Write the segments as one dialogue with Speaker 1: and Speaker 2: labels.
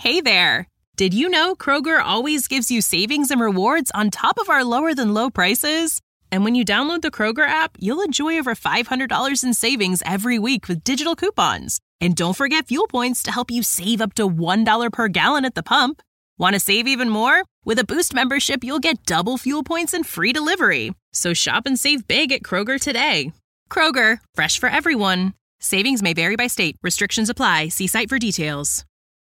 Speaker 1: Hey there! Did you know Kroger always gives you savings and rewards on top of our lower-than-low prices? And when you download the Kroger app, you'll enjoy over $500 in savings every week with digital coupons. And don't forget fuel points to help you save up to $1 per gallon at the pump. Want to save even more? With a Boost membership, you'll get double fuel points and free delivery. So shop and save big at Kroger today. Kroger, fresh for everyone. Savings may vary by state. Restrictions apply. See site for details.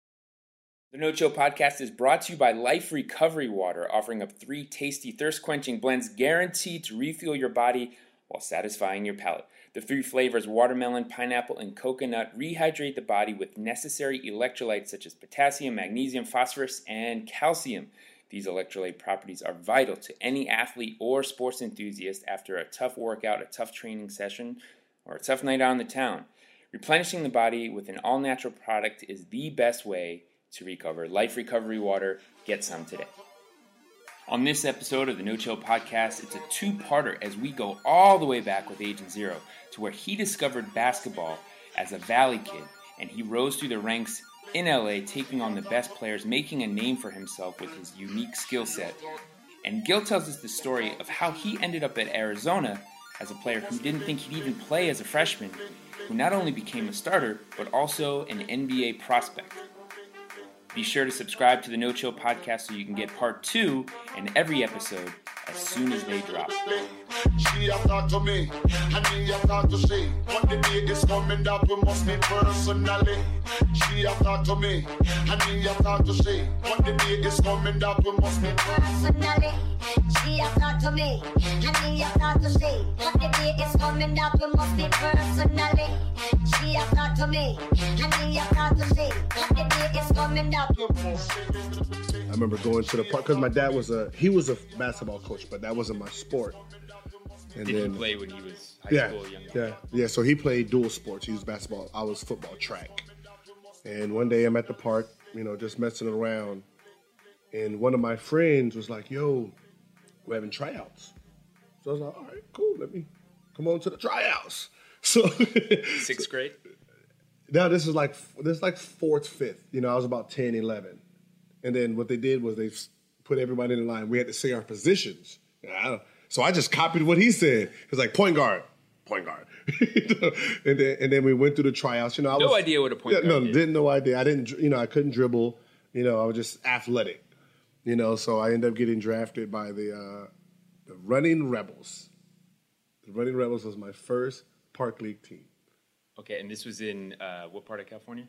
Speaker 2: The No Chill Podcast is brought to you by Life Recovery Water, offering up 3 tasty thirst-quenching blends guaranteed to refuel your body while satisfying your palate. The 3 flavors, watermelon, pineapple, and coconut, rehydrate the body with necessary electrolytes such as potassium, magnesium, phosphorus, and calcium. These electrolyte properties are vital to any athlete or sports enthusiast after a tough workout, a tough training session, or a tough night out in the town. Replenishing the body with an all-natural product is the best way to recover. Life Recovery Water, get some today. On this episode of the No Chill Podcast, it's a 2-parter as we go all the way back with Agent Zero to where he discovered basketball as a Valley kid, and he rose through the ranks in LA, taking on the best players, making a name for himself with his unique skill set. And Gil tells us the story of how he ended up at Arizona as a player who didn't think he'd even play as a freshman, who not only became a starter, but also an NBA prospect. Be sure to subscribe to the No Chill Podcast so you can get part 2 in every episode as soon as they drop.
Speaker 3: She have talked to me, and me have talked to she. But the day is coming that we must meet personally. She have talked to me, and me have talked to she. But the day is coming that we must meet personally. She have talked to me, and me have talked to she. But the day is coming that we must meet personally. She have talked to me, and me have talked to she. But the day is coming that we must meet.
Speaker 4: I remember going to the park because my dad was a basketball coach, but that wasn't my sport. And
Speaker 2: Did
Speaker 4: then,
Speaker 2: he play when he was high school, young?
Speaker 4: Yeah. So he played dual sports. He was basketball. I was football, track. And one day I'm at the park, just messing around, and one of my friends was like, "Yo, we're having tryouts." So I was like, "All right, cool. Let me come on to the tryouts." So
Speaker 2: 6th grade?
Speaker 4: No, this is like 4th, 5th. I was about 10, 11. And then what they did was they put everybody in line. We had to say our positions. So I just copied what he said. It was like point guard. and then we went through the tryouts.
Speaker 2: No idea what a point guard is.
Speaker 4: No idea. I didn't. I couldn't dribble. I was just athletic. So I ended up getting drafted by the Running Rebels. The Running Rebels was my first Park League team.
Speaker 2: Okay, and this was in what part of California?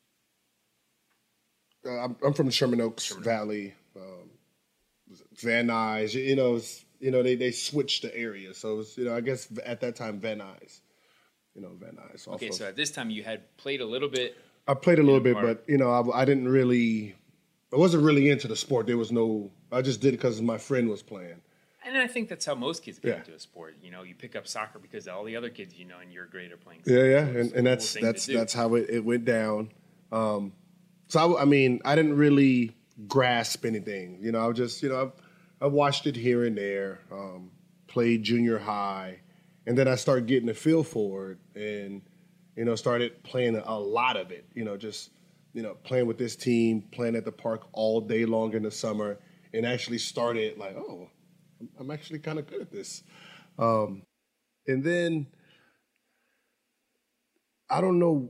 Speaker 4: I'm from Sherman Oaks Valley, Van Nuys. They switched the area, so it was, I guess at that time Van Nuys. Van Nuys.
Speaker 2: Okay, so at this time you had played a little bit.
Speaker 4: I played a little bit, but I didn't really. I wasn't really into the sport. There was no. I just did it because my friend was playing.
Speaker 2: And I think that's how most kids get into a sport. You pick up soccer because all the other kids and your grade are playing soccer.
Speaker 4: Yeah, and that's how it went down. So I didn't really grasp anything. I was just I watched it here and there. Played junior high, and then I started getting a feel for it, and started playing a lot of it. Playing with this team, playing at the park all day long in the summer, and actually started like, oh, I'm actually kind of good at this. And then I don't know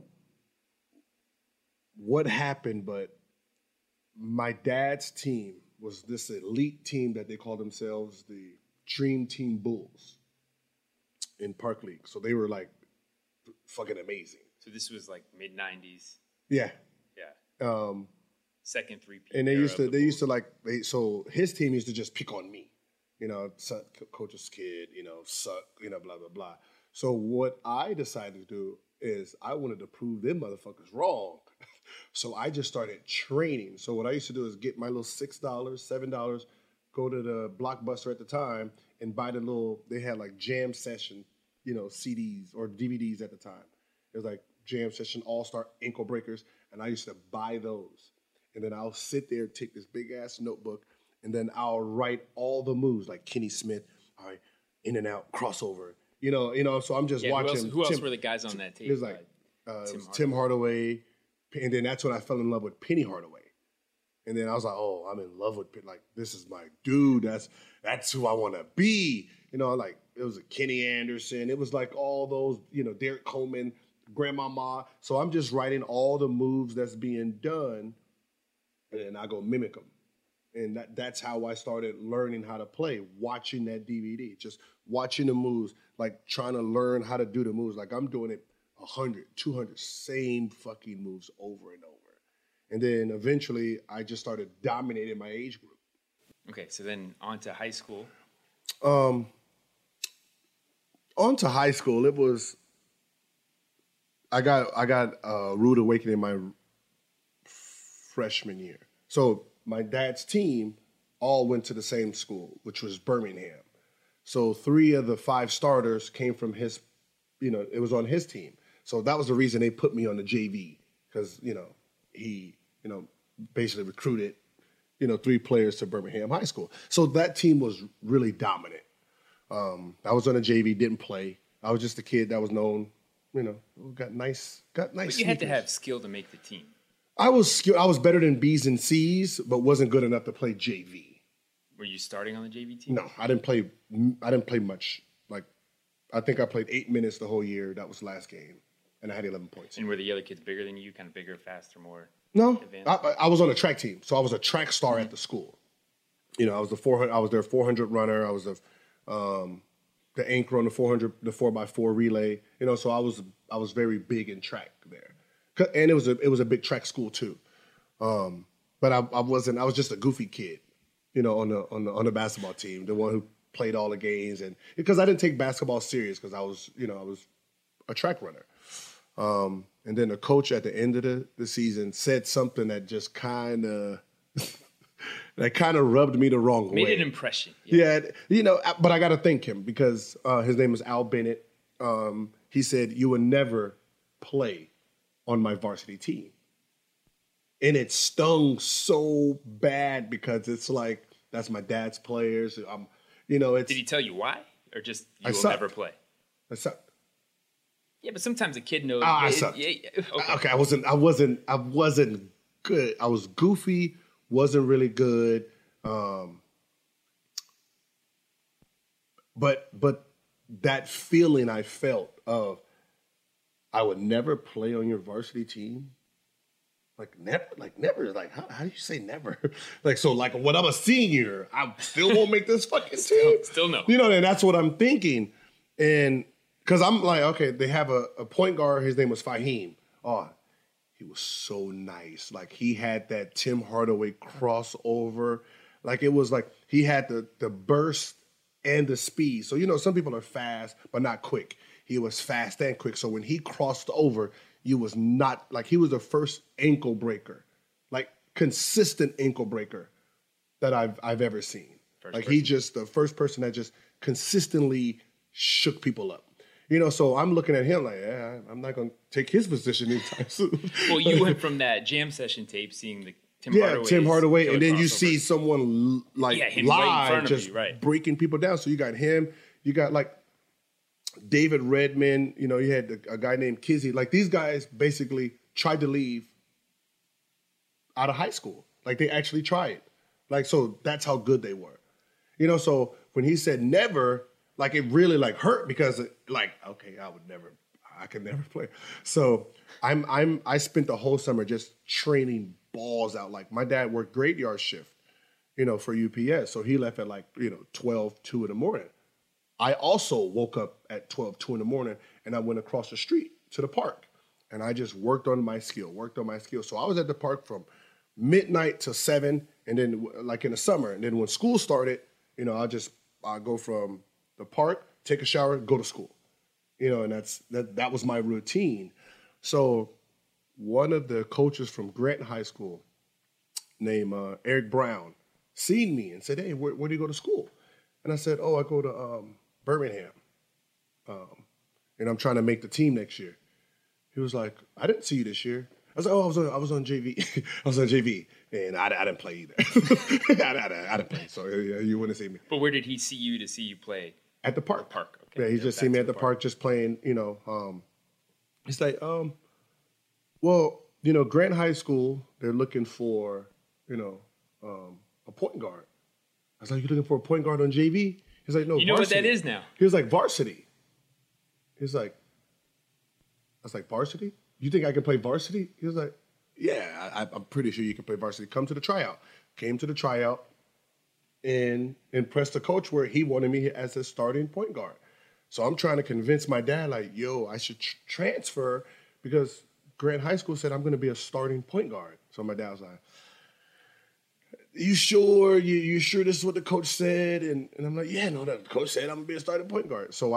Speaker 4: what happened, but my dad's team was this elite team that they called themselves the Dream Team Bulls in Park League. So they were like fucking amazing.
Speaker 2: So this was like mid-90s.
Speaker 4: Yeah.
Speaker 2: Yeah. Second three-peat.
Speaker 4: And so his team used to just pick on me. Coach's kid, suck, blah, blah, blah. So what I decided to do is I wanted to prove them motherfuckers wrong. So I just started training. So what I used to do is get my little $6, $7, go to the Blockbuster at the time and buy they had like jam session, CDs or DVDs at the time. It was like jam session, all-star ankle breakers. And I used to buy those. And then I'll sit there, take this big ass notebook, and then I'll write all the moves like Kenny Smith, all right, in and out, crossover. So I'm just watching.
Speaker 2: Who else were the guys on that team?
Speaker 4: It was like Tim Hardaway. And then that's when I fell in love with Penny Hardaway. And then I was like, oh, I'm in love with Pitt. Like, this is my dude. That's who I want to be. You know, like, it was a Kenny Anderson. It was like all those, Derek Coleman, Grandmama. So I'm just writing all the moves that's being done, and then I go mimic them. And that's how I started learning how to play, watching that DVD, just watching the moves, like trying to learn how to do the moves. Like I'm doing it 100, 200, same fucking moves over and over. And then eventually I just started dominating my age group.
Speaker 2: Okay, so then on to high school.
Speaker 4: On to high school, it was, I got a rude awakening my freshman year. So my dad's team all went to the same school, which was Birmingham. So 3 of the 5 starters came from his, it was on his team. So that was the reason they put me on the JV because, he, basically recruited, 3 players to Birmingham High School. So that team was really dominant. I was on the JV, didn't play. I was just a kid that was known, got nice. But you
Speaker 2: sneakers. Had to have skill to make the team.
Speaker 4: I was better than B's and C's, but wasn't good enough to play JV.
Speaker 2: Were you starting on the JV team?
Speaker 4: No, I didn't play much. Like, I think I played 8 minutes the whole year. That was the last game, and I had 11 points.
Speaker 2: And were the other kids bigger than you? Kind of bigger, faster, more?
Speaker 4: No, I was on a track team, so I was a track star at the school. I was the 400. I was their 400 runner. I was the anchor on the 400, the 4x4 relay. So I was very big in track there. And it was a big track school too, but I wasn't. I was just a goofy kid, on the basketball team, the one who played all the games, and because I didn't take basketball serious because I was a track runner. And then the coach at the end of the season said something that just kind of rubbed me the wrong way.
Speaker 2: Made an impression.
Speaker 4: Yeah, but I got to thank him because his name is Al Bennett. He said, "You will never play on my varsity team." And it stung so bad because it's like, that's my dad's players. Did
Speaker 2: he tell you why? Or just you will
Speaker 4: sucked.
Speaker 2: Never play?
Speaker 4: I sucked.
Speaker 2: Yeah, but sometimes a kid knows.
Speaker 4: I sucked. Okay, I wasn't good. I was goofy, wasn't really good. But that feeling I felt of, I would never play on your varsity team. Like never. Like how do you say never? When I'm a senior, I still won't make this fucking team.
Speaker 2: Still no.
Speaker 4: And that's what I'm thinking. And because I'm like, okay, they have a point guard. His name was Fahim. Oh, he was so nice. Like he had that Tim Hardaway crossover. Like it was like he had the burst and the speed. So some people are fast but not quick. He was fast and quick. So when he crossed over, you was not, like, he was the first ankle breaker, like consistent ankle breaker that I've ever seen. He just the first person that just consistently shook people up. So I'm looking at him like, yeah, I'm not going to take his position anytime soon.
Speaker 2: Well, you went from that jam session tape, seeing the Tim Hardaway,
Speaker 4: and then you see someone
Speaker 2: him
Speaker 4: live
Speaker 2: right in front
Speaker 4: just
Speaker 2: of you, right,
Speaker 4: breaking people down. So you got him, you got like David Redmond, you had a guy named Kizzy. Like these guys basically tried to leave out of high school. Like they actually tried. Like, so that's how good they were. So when he said never, like it really like hurt because okay, I could never play. So I spent the whole summer just training balls out. Like my dad worked graveyard shift, for UPS. So he left at 12, 2 in the morning. I also woke up at 12, 2 in the morning, and I went across the street to the park. And I just worked on my skill. So I was at the park from midnight to 7, and then like in the summer. And then when school started, I go from the park, take a shower, go to school. And that was my routine. So one of the coaches from Grant High School named Eric Brown seen me and said, "Hey, where do you go to school?" And I said, "Oh, I go to Birmingham, and I'm trying to make the team next year." He was like, "I didn't see you this year." I was like, "Oh, I was on JV. I was on JV, and I didn't play either. I didn't play, so you wouldn't see me."
Speaker 2: But where did he see you play?
Speaker 4: At the park.
Speaker 2: Okay.
Speaker 4: Yeah, he just seen me at the park just playing. He's like, well, Grant High School, they're looking for a point guard. I was like, you looking for a point guard on JV? He's like, no,
Speaker 2: you know
Speaker 4: varsity.
Speaker 2: what that is now.
Speaker 4: He was like, varsity. He's like, I was like, varsity? You think I can play varsity? He was like, yeah, I'm pretty sure you can play varsity. Come to the tryout. Came to the tryout and impressed the coach where he wanted me as a starting point guard. So I'm trying to convince my dad, like, yo, I should transfer because Grant High School said I'm going to be a starting point guard. So my dad was like, you sure? You sure this is what the coach said? And I'm like, yeah, no, the coach said I'm going to be a starting point guard. So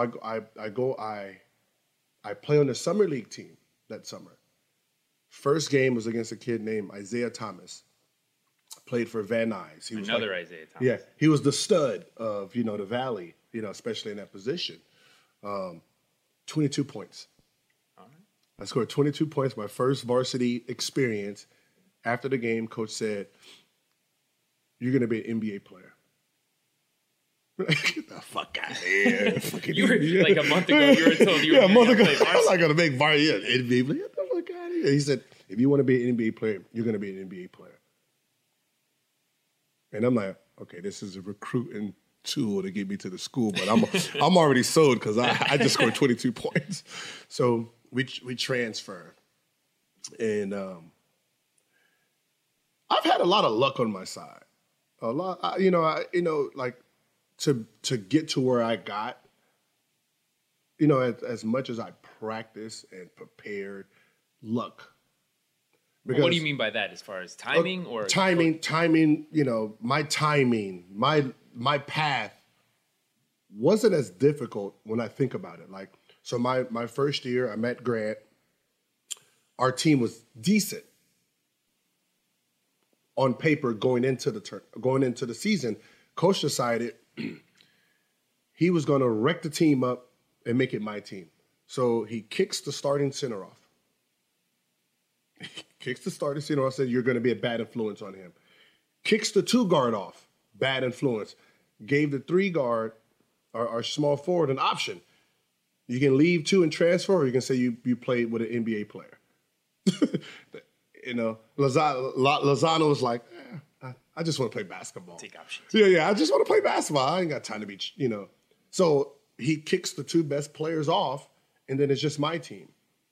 Speaker 4: I play on the summer league team that summer. First game was against a kid named Isaiah Thomas. Played for Van Nuys.
Speaker 2: Another Isaiah Thomas.
Speaker 4: Yeah, he was the stud of, the Valley, especially in that position. 22 points.
Speaker 2: All right.
Speaker 4: I scored 22 points, my first varsity experience. After the game, coach said, you're going to be an NBA player. Get the fuck out of here.
Speaker 2: You were, like a month ago, you were told you were
Speaker 4: a month ago.
Speaker 2: play varsity.
Speaker 4: I was like, going to make NBA player. Get the fuck out of here. He said, if you want to be an NBA player, you're going to be an NBA player. And I'm like, okay, this is a recruiting tool to get me to the school, but I'm already sold because I just scored 22 points. So we transfer, and I've had a lot of luck on my side. A lot, like to get to where I got. As much as I practiced and prepared, luck.
Speaker 2: Because, what do you mean by that? As far as timing or
Speaker 4: timing? My timing, my path wasn't as difficult when I think about it. Like, so my first year, I met Grant. Our team was decent on paper going into the season. Coach decided he was going to wreck the team up and make it my team. So he kicks the starting center off. Kicks the starting center off, said you're going to be a bad influence on him. Kicks the 2 guard off, bad influence. Gave the 3 guard, our small forward, an option. You can leave 2 and transfer, or you can say you played with an NBA player. Lozano was like, I just want to play basketball.
Speaker 2: Take options.
Speaker 4: Yeah, I just want to play basketball. I ain't got time to be, So he kicks the 2 best players off, and then it's just my team.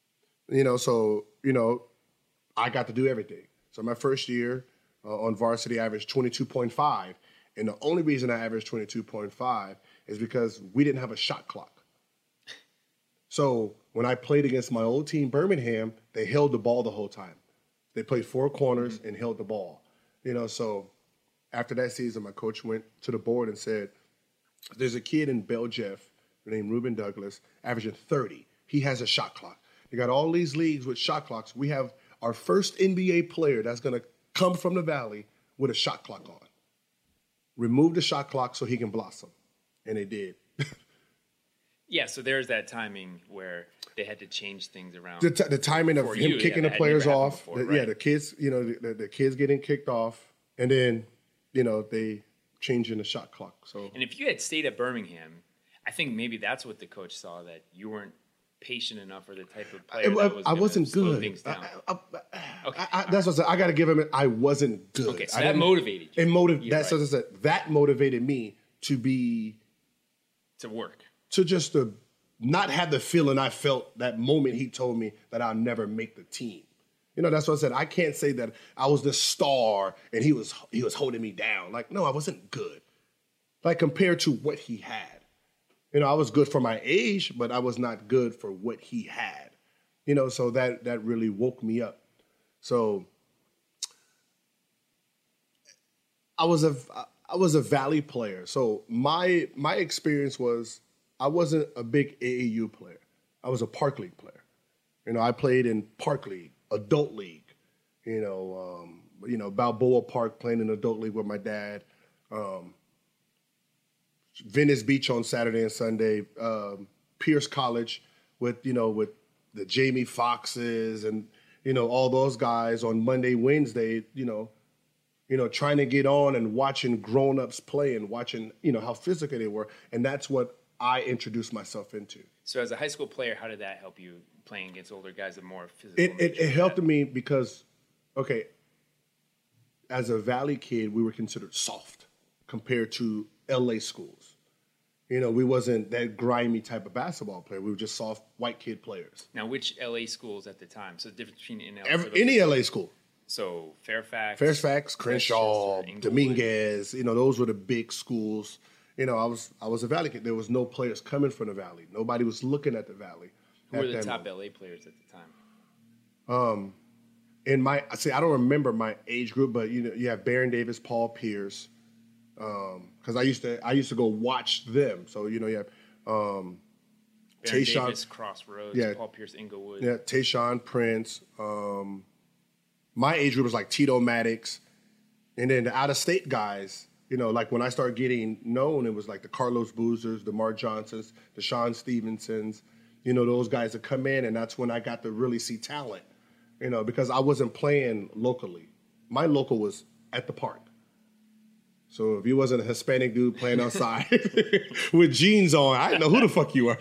Speaker 4: I got to do everything. So my first year on varsity, I averaged 22.5. And the only reason I averaged 22.5 is because we didn't have a shot clock. So when I played against my old team, Birmingham, they held the ball the whole time. They played 4 corners and held the ball. So after that season, my coach went to the board and said, there's a kid in Bell Jeff named Ruben Douglas, averaging 30. He has a shot clock. You got all these leagues with shot clocks. We have our first NBA player that's going to come from the Valley with a shot clock on. Remove the shot clock so he can blossom. And they did.
Speaker 2: Yeah, so there's that timing where they had to change things around.
Speaker 4: The timing of him kicking the players off.
Speaker 2: Before, right?
Speaker 4: Yeah, the kids, the kids getting kicked off. And then, they changing the shot clock. So,
Speaker 2: and if you had stayed at Birmingham, I think maybe that's what the coach saw, that you weren't patient enough, or the type of player that was
Speaker 4: I wasn't
Speaker 2: slow
Speaker 4: good.
Speaker 2: Things down.
Speaker 4: That's what I said. I got to give him. I wasn't good.
Speaker 2: Okay, so that motivated you.
Speaker 4: That's what I said. That motivated me to
Speaker 2: work.
Speaker 4: To not have the feeling I felt that moment he told me that I'll never make the team. That's what I said. I can't say that I was the star and he was holding me down. Like, no, I wasn't good. Like, compared to what he had. I was good for my age, but I was not good for what he had. So that really woke me up. So I was a Valley player. So my experience was, I wasn't a big AAU player. I was a Park League player. I played in Park League, Adult League. Balboa Park, playing in Adult League with my dad. Venice Beach on Saturday and Sunday, Pierce College with the Jamie Foxxes and, all those guys on Monday, Wednesday, trying to get on and watching grown-ups play and watching, how physical they were. And that's what I introduced myself into.
Speaker 2: So as a high school player, how did that help you playing against older guys that are more physical?
Speaker 4: It helped me because, okay, as a Valley kid, we were considered soft compared to LA schools. You know, we wasn't that grimy type of basketball player. We were just soft white kid players.
Speaker 2: Now, which LA schools at the time? So the difference between
Speaker 4: Any LA school.
Speaker 2: So Fairfax,
Speaker 4: Crenshaw,
Speaker 2: Inglewood.
Speaker 4: Dominguez. You know, those were the big schools. You know, I was a Valley kid. There was no players coming from the Valley. Nobody was looking at the Valley.
Speaker 2: Who were the top LA players at the time?
Speaker 4: I don't remember my age group, but you know, you have Baron Davis, Paul Pierce. Because I used to go watch them. So you know, you have
Speaker 2: Baron Davis, Crossroads, Paul Pierce, Inglewood.
Speaker 4: Yeah, Tayshaun Prince. My age group was like Tito Maddox, and then the out-of-state guys. You know, like when I started getting known, it was like the Carlos Boozers, the Mark Johnsons, the Sean Stevensons. You know, those guys that come in, and that's when I got to really see talent. You know, because I wasn't playing locally. My local was at the park. So if you wasn't a Hispanic dude playing outside with jeans on, I didn't know who the fuck you were.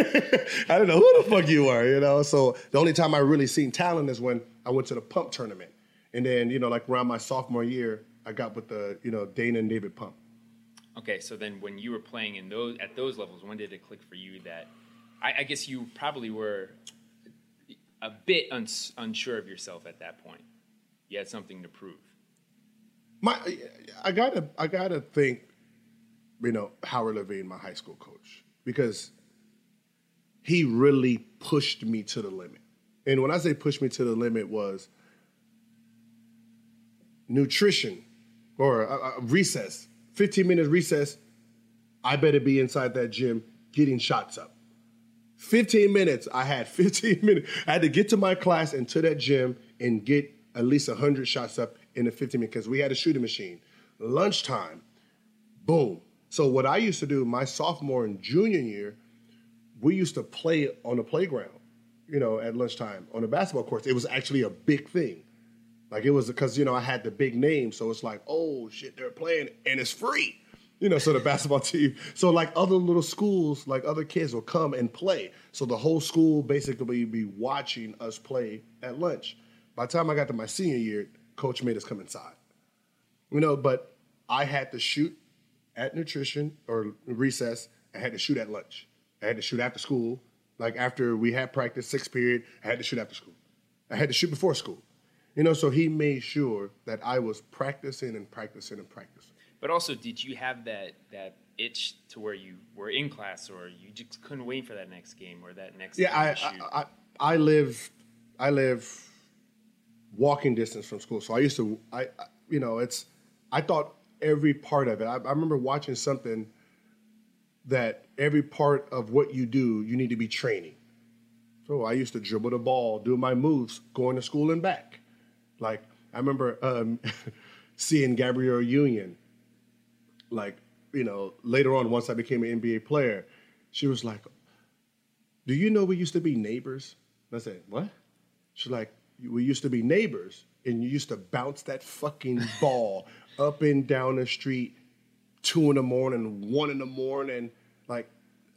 Speaker 4: You know? So the only time I really seen talent is when I went to the Pump tournament. And then, you know, like around my sophomore year, I got with the, you know, Dana and David Pump.
Speaker 2: Okay, so then when you were playing at those levels, when did it click for you that, I guess you probably were a bit unsure of yourself at that point. You had something to prove.
Speaker 4: I gotta think, you know, Howard Levine, my high school coach, because he really pushed me to the limit. And when I say push me to the limit was nutrition or a recess, 15 minutes recess. I better be inside that gym getting shots up. 15 minutes. I had 15 minutes. I had to get to my class and to that gym and get at least 100 shots up in the 15 minutes because we had a shooting machine. Lunchtime, boom. So what I used to do my sophomore and junior year, we used to play on the playground, you know, at lunchtime on the basketball courts. It was actually a big thing. Like it was because, you know, I had the big name. So it's like, oh shit, they're playing and it's free. You know, so the basketball team. So like other little schools, like other kids will come and play. So the whole school basically be watching us play at lunch. By the time I got to my senior year, coach made us come inside. You know, but I had to shoot at nutrition or recess. I had to shoot at lunch. I had to shoot after school. Like after we had practice, 6th period, I had to shoot after school. I had to shoot before school. You know, so he made sure that I was practicing and practicing and practicing.
Speaker 2: But also, did you have that itch to where you were in class or you just couldn't wait for that next game or that next game to shoot?
Speaker 4: I live walking distance from school. So I used to, I thought every part of it. I remember watching something that every part of what you do, you need to be training. So I used to dribble the ball, do my moves, going to school and back. Like, I remember seeing Gabrielle Union, like, you know, later on, once I became an NBA player, she was like, do you know we used to be neighbors? And I said, what? She's like, we used to be neighbors, and you used to bounce that fucking ball up and down the street, 2 a.m, 1 a.m, like,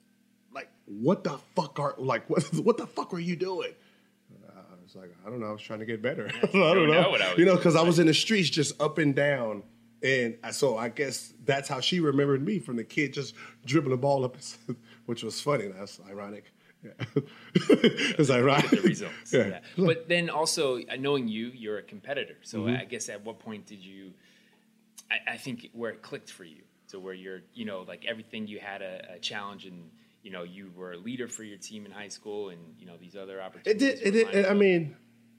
Speaker 4: what the fuck what the fuck were you doing? I was like, I don't know. I was trying to get better. I don't know. What I was doing, because I was in the streets just up and down. And so I guess that's how she remembered me, from the kid just dribbling the ball up, which was funny. That's ironic. Yeah. It's ironic.
Speaker 2: The results. Yeah. But then also, knowing you're a competitor. So I guess at what point did you, I think where it clicked for you, to where you're, you know, like everything you had a challenge and, you know, you were a leader for your team in high school and, you know, these other opportunities. It did.
Speaker 4: I mean,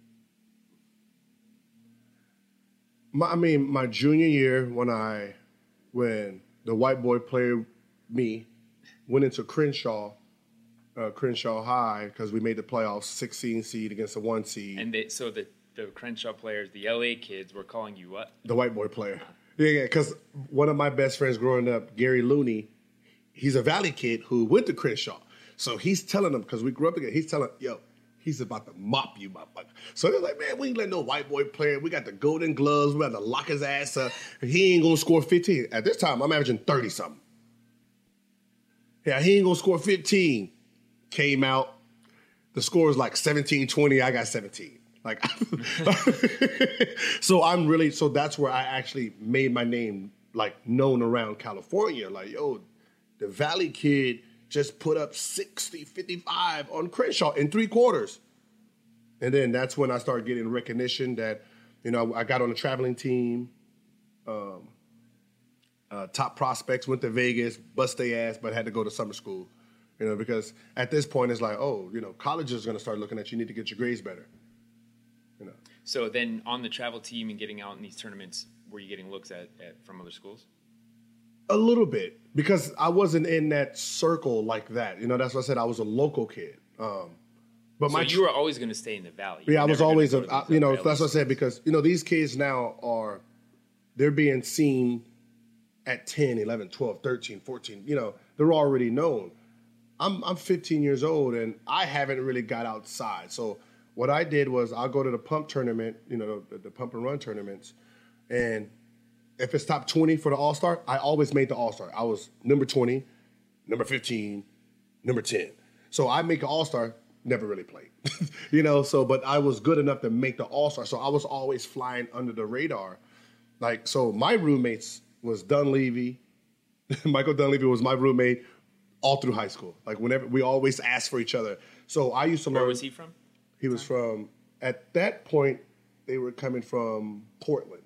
Speaker 4: my junior year when the white boy player, me, went into Crenshaw High, because we made the playoffs, 16 seed against the 1 seed.
Speaker 2: And so the Crenshaw players, the LA kids, were calling you what?
Speaker 4: The white boy player. Yeah, because one of my best friends growing up, Gary Looney, he's a Valley kid who went to Crenshaw. So he's telling them, because we grew up together, he's telling, yo, he's about to mop you, motherfucker. So they're like, man, we ain't let no white boy play. We got the golden gloves. We got to lock his ass up. He ain't going to score 15. At this time, I'm averaging 30-something. Yeah, he ain't going to score 15. Came out. The score is like 17-20. I got 17. Like, so that's where I actually made my name like known around California. Like, yo, the Valley kid just put up 60, 55 on Crenshaw in 3 quarters. And then that's when I started getting recognition that, I got on the traveling team. Top prospects, went to Vegas, bust their ass, but had to go to summer school. Because at this point it's like, college is going to start looking at you. You need to get your grades better.
Speaker 2: So then on the travel team and getting out in these tournaments, were you getting looks at from other schools?
Speaker 4: A little bit, because I wasn't in that circle like that. That's why I said I was a local kid. But
Speaker 2: so you were always going to stay in the Valley.
Speaker 4: Yeah, I was always, that's what I said, because, these kids now they're being seen at 10, 11, 12, 13, 14. They're already known. I'm 15 years old, and I haven't really got outside. So what I did was I'll go to the pump tournament, the pump and run tournaments, and if it's top 20 for the All-Star, I always made the All-Star. I was number 20, number 15, number 10. So I make an All-Star, never really played, but I was good enough to make the All-Star. So I was always flying under the radar. Like, so my roommates was Dunleavy. Michael Dunleavy was my roommate all through high school. Like, whenever, we always asked for each other. So I used to learn.
Speaker 2: Where was he from?
Speaker 4: He was from, at that point, they were coming from Portland.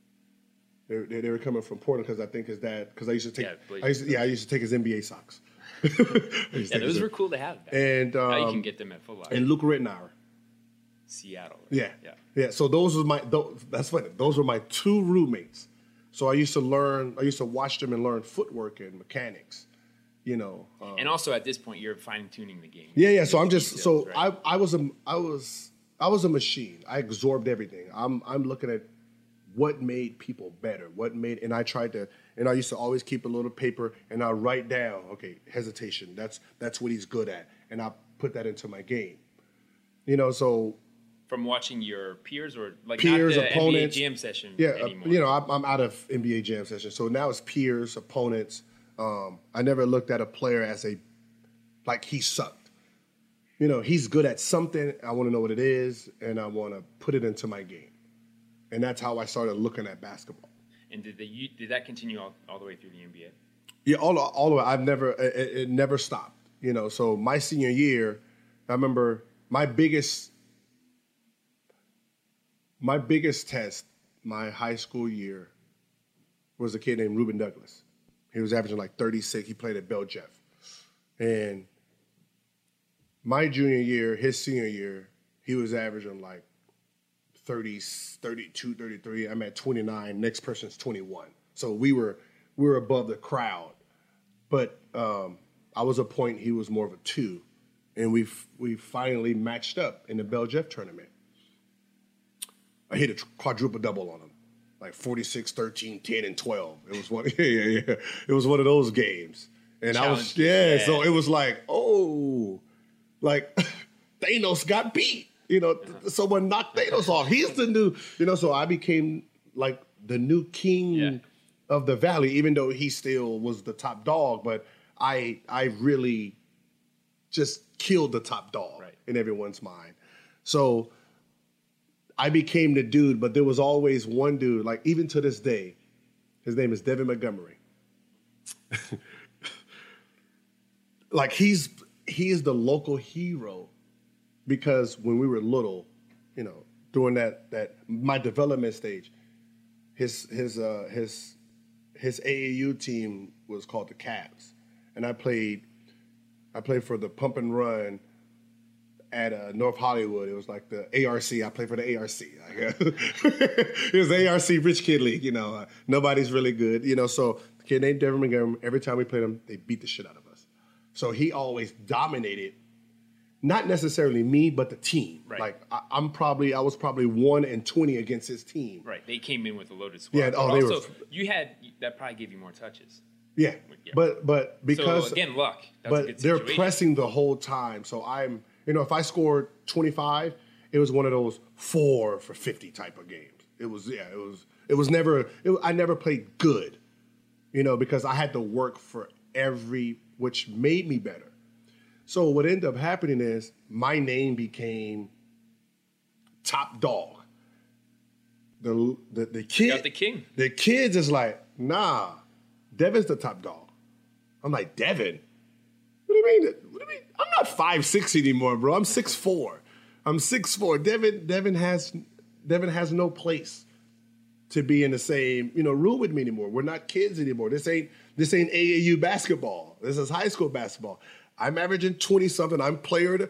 Speaker 4: They were coming from Portland because I think his dad, because I used to take, I used to take his NBA socks.
Speaker 2: Those were cool to have.
Speaker 4: And
Speaker 2: now you can get them at Foot Locker.
Speaker 4: And Luke Rittenauer.
Speaker 2: Seattle.
Speaker 4: Right? Yeah. So those were that's funny. Those were my 2 roommates. So I used to watch them and learn footwork and mechanics.
Speaker 2: And also at this point, you're fine tuning the game.
Speaker 4: Yeah. So I'm just details, right? I was a machine. I absorbed everything. I'm looking at what made people better, and I tried to, and I used to always keep a little paper and I write down, okay, hesitation. That's what he's good at, and I put that into my game. So
Speaker 2: from watching your peers or like
Speaker 4: peers,
Speaker 2: not the
Speaker 4: opponents,
Speaker 2: NBA jam session
Speaker 4: anymore. I'm out of NBA jam session, so now it's peers, opponents. I never looked at a player as like he sucked. He's good at something. I want to know what it is, and I want to put it into my game. And that's how I started looking at basketball.
Speaker 2: And did that continue all the way through the NBA?
Speaker 4: Yeah, all the way. It never stopped. So my senior year, I remember my biggest test my high school year was a kid named Ruben Douglas. He was averaging like 36. He played at Bell Jeff. And my junior year, his senior year, he was averaging like 30, 32, 33. I'm at 29. Next person's 21. So we were above the crowd. But I was a point. He was more of a 2. And we finally matched up in the Bell Jeff tournament. I hit a quadruple double on him. Like 46, 13, 10, and 12. It was one. Yeah. It was one of those games, and challenge. So it was like, like Thanos got beat. Someone knocked Thanos off. He's the new. So I became like the new king of the Valley, even though he still was the top dog. But I really just killed the top dog in everyone's mind. So I became the dude, but there was always one dude, like even to this day, his name is Devin Montgomery. Like he is the local hero, because when we were little, during that my development stage, his AAU team was called the Cavs, and I played for the Pump and Run at North Hollywood. It was like the ARC. I played for the ARC. It was the ARC Rich Kid League. Nobody's really good. So the kid named Devin Montgomery, every time we played him, they beat the shit out of us. So he always dominated, not necessarily me, but the team. Right. Like I was probably 1-20 against his team.
Speaker 2: Right. They came in with a loaded squad.
Speaker 4: Yeah.
Speaker 2: That probably gave you more touches.
Speaker 4: Yeah. But because
Speaker 2: so again, luck.
Speaker 4: But they're pressing the whole time. So I'm. If I scored 25, it was one of those 4 for 50 type of games. It was never, I never played good, because I had to work for which made me better. So what ended up happening is my name became top dog. The kid,
Speaker 2: got the king.
Speaker 4: The kids is like, nah, Devin's the top dog. I'm like, Devin? What do you mean? I'm not 5'6" anymore, bro. I'm 6'4". I'm 6'4". Devin has no place to be in the same, room with me anymore. We're not kids anymore. This ain't AAU basketball. This is high school basketball. I'm averaging 20-something. I'm player of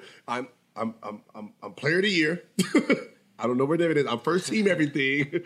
Speaker 4: the year. I don't know where Devin is. I'm first team everything.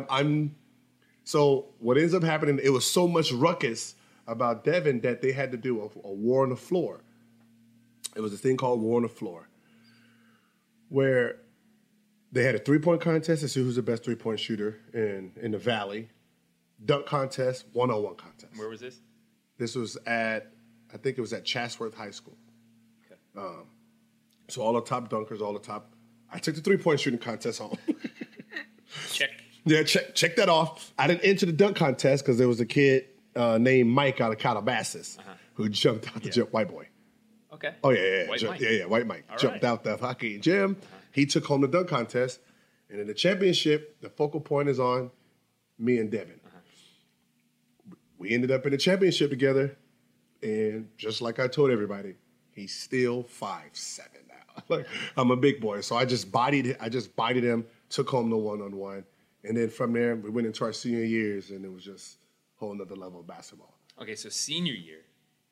Speaker 4: So what ends up happening, it was so much ruckus about Devin that they had to do a war on the floor. It was a thing called War on the Floor, where they had a three-point contest to see who's the best three-point shooter in the Valley, dunk contest, one-on-one contest.
Speaker 2: Where was this?
Speaker 4: This was I think it was at Chatsworth High School.
Speaker 2: Okay.
Speaker 4: So all the top dunkers, I took the three-point shooting contest home.
Speaker 2: Check.
Speaker 4: Yeah, check that off. I didn't enter the dunk contest because there was a kid named Mike out of Calabasas who jumped out the white boy.
Speaker 2: Okay.
Speaker 4: Oh, yeah.
Speaker 2: White Mike.
Speaker 4: Yeah, White Mike.
Speaker 2: All
Speaker 4: Jumped
Speaker 2: right.
Speaker 4: out the hockey gym. He took home the dunk contest. And in the championship, the focal point is on me and Devin. We ended up in the championship together. And just like I told everybody, he's still 5'7" now. Like, I'm a big boy. So I just bodied him, took home the one-on-one. And then from there, we went into our senior years, and it was just a whole nother level of basketball.
Speaker 2: Okay, so senior year,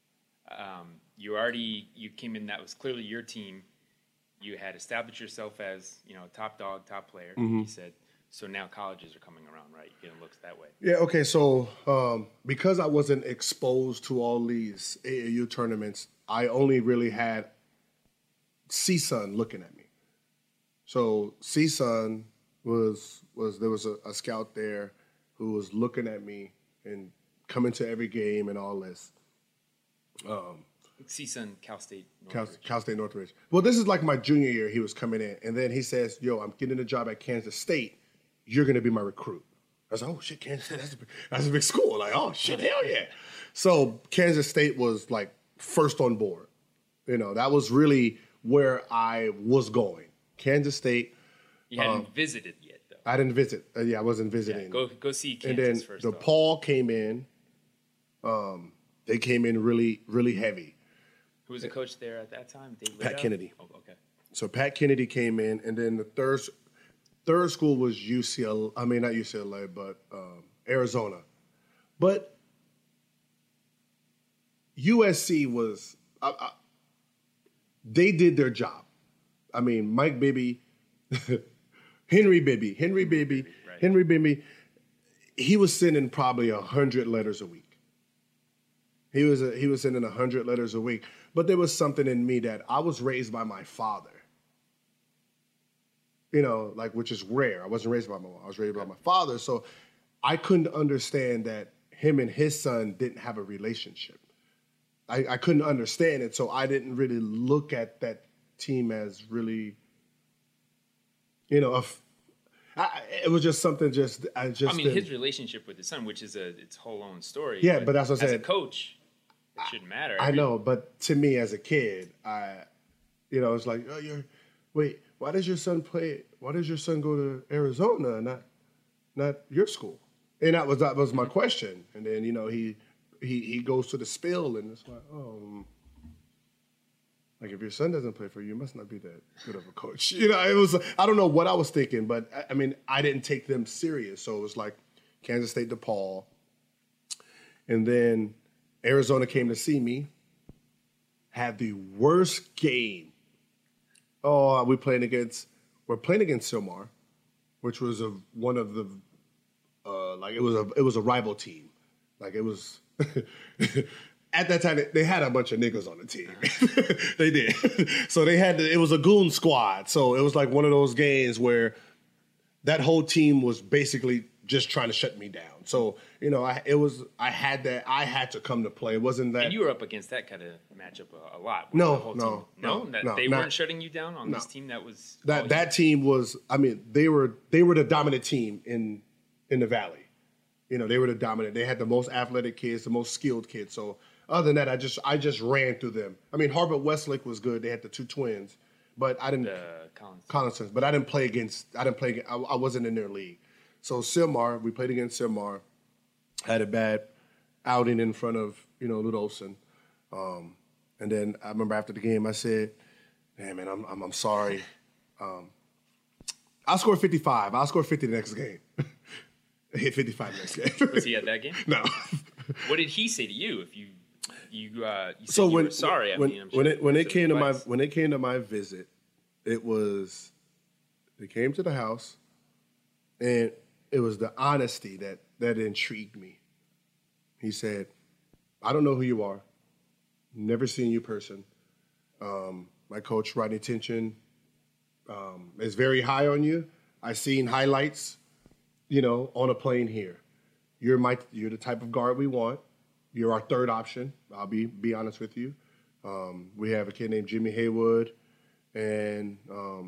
Speaker 2: you came in, that was clearly your team. You had established yourself as, top dog, top player.
Speaker 4: Mm-hmm.
Speaker 2: You said, so now colleges are coming around, right? You're getting looks that way.
Speaker 4: Yeah, okay, so because I wasn't exposed to all these AAU tournaments, I only really had CSUN looking at me. So CSUN was there was a scout there who was looking at me and coming to every game and all this.
Speaker 2: CSUN, Cal State,
Speaker 4: Cal State Northridge. Well, this is like my junior year. He was coming in, and then he says, "Yo, I'm getting a job at Kansas State. You're going to be my recruit." I was like, "Oh shit, Kansas State, that's a big school." Like, "Oh shit, hell yeah!" So Kansas State was like first on board. That was really where I was going. Kansas State.
Speaker 2: You hadn't visited yet, though.
Speaker 4: I didn't visit. I wasn't visiting.
Speaker 2: Yeah, go see Kansas
Speaker 4: and then
Speaker 2: first.
Speaker 4: DePaul came in. They came in really, really heavy.
Speaker 2: Who was the coach there at that time? Dave
Speaker 4: Pat
Speaker 2: Liddell?
Speaker 4: Kennedy.
Speaker 2: Oh, okay.
Speaker 4: So Pat Kennedy came in, and then the third school was UCLA. I mean, not UCLA, but Arizona. But USC was they did their job. I mean, Mike Bibby, Henry Bibby, he was sending probably 100 letters a week. He was sending 100 letters a week. But there was something in me that I was raised by my father. Which is rare. I wasn't raised by my mom. I was raised by my father. So I couldn't understand that him and his son didn't have a relationship. I couldn't understand it. So I didn't really look at that team as really, it was just something
Speaker 2: his relationship with his son, which is its whole own story.
Speaker 4: Yeah, but that's what I said.
Speaker 2: As a coach, it shouldn't matter.
Speaker 4: I know, but to me as a kid, it's like, wait, why does your son play? Why does your son go to Arizona, not your school? And that was my question. And then he goes to the spill, and it's like, like if your son doesn't play for you, you must not be that good of a coach. It was, I don't know what I was thinking, but I mean, I didn't take them serious. So it was like Kansas State, DePaul, and then Arizona came to see me, had the worst game. Oh, we're playing against Silmar, which was one of the it was a rival team. Like it was at that time they had a bunch of niggas on the team. They did. So it was a goon squad. So it was like one of those games where that whole team was basically just trying to shut me down. So, I had to come to play. It wasn't that.
Speaker 2: And you were up against that kind of matchup a lot.
Speaker 4: No.
Speaker 2: They weren't shutting you down on this team that was.
Speaker 4: That team was, they were the dominant team in the Valley. They were the dominant. They had the most athletic kids, the most skilled kids. So other than that, I just ran through them. Harbert Westlake was good. They had the two twins. but I didn't. Collins, but I didn't play against. I wasn't in their league. So Silmar, we played against Silmar. Had a bad outing in front of Lute Olson, and then I remember after the game I said, "Man, I'm sorry. I'll score 55. I'll score 50 the next game." I hit 55 the next game.
Speaker 2: Was he at that game?
Speaker 4: No.
Speaker 2: What did he say to you? If you said
Speaker 4: so
Speaker 2: you
Speaker 4: when
Speaker 2: were sorry,
Speaker 4: when it came to my visit, it was they came to the house, and it was the honesty that intrigued me. He said, "I don't know who you are. Never seen you in person. My coach Rodney Tension is very high on you. I've seen highlights, on a plane here. You're the type of guard we want. You're our third option. I'll be honest with you. We have a kid named Jimmy Haywood and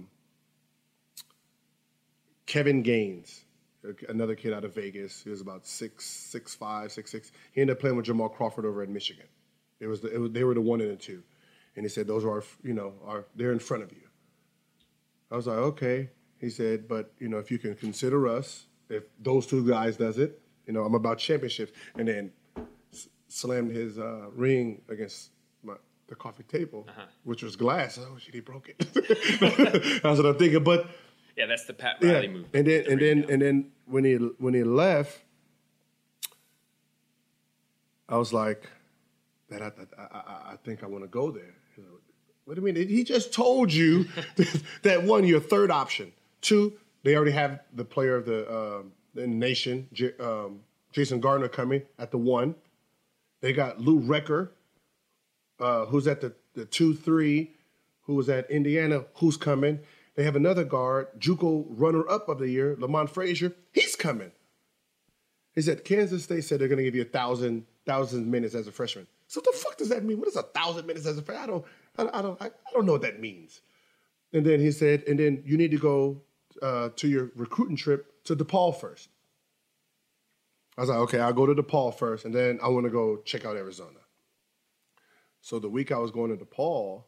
Speaker 4: Kevin Gaines, another kid out of Vegas. He was about 6'5", 6'6". He ended up playing with Jamal Crawford over at Michigan. They were the 1 and the 2, and he said those are they're in front of you." I was like, okay. He said, but if you can consider us, if those two guys does it, I'm about championships, and then slammed his ring against the coffee table, which was glass. Oh shit, he broke it. That's what I'm thinking, but.
Speaker 2: Yeah, that's the Pat Riley move.
Speaker 4: And then when he left, I was like, I think I want to go there. What do you mean? He just told you that 1, you're third option. 2, they already have the player of the nation, Jason Gardner, coming at the 1. They got Lou Recker, who's at the 2-3, who was at Indiana, who's coming. They have another guard, JUCO runner-up of the year, Lamont Frazier. He's coming. He said, Kansas State said they're going to give you 1,000 minutes as a freshman. So what the fuck does that mean? What is 1,000 minutes as a freshman? I don't know what that means. And then he said, and then you need to go to your recruiting trip to DePaul first. I was like, okay, I'll go to DePaul first, and then I want to go check out Arizona. So the week I was going to DePaul,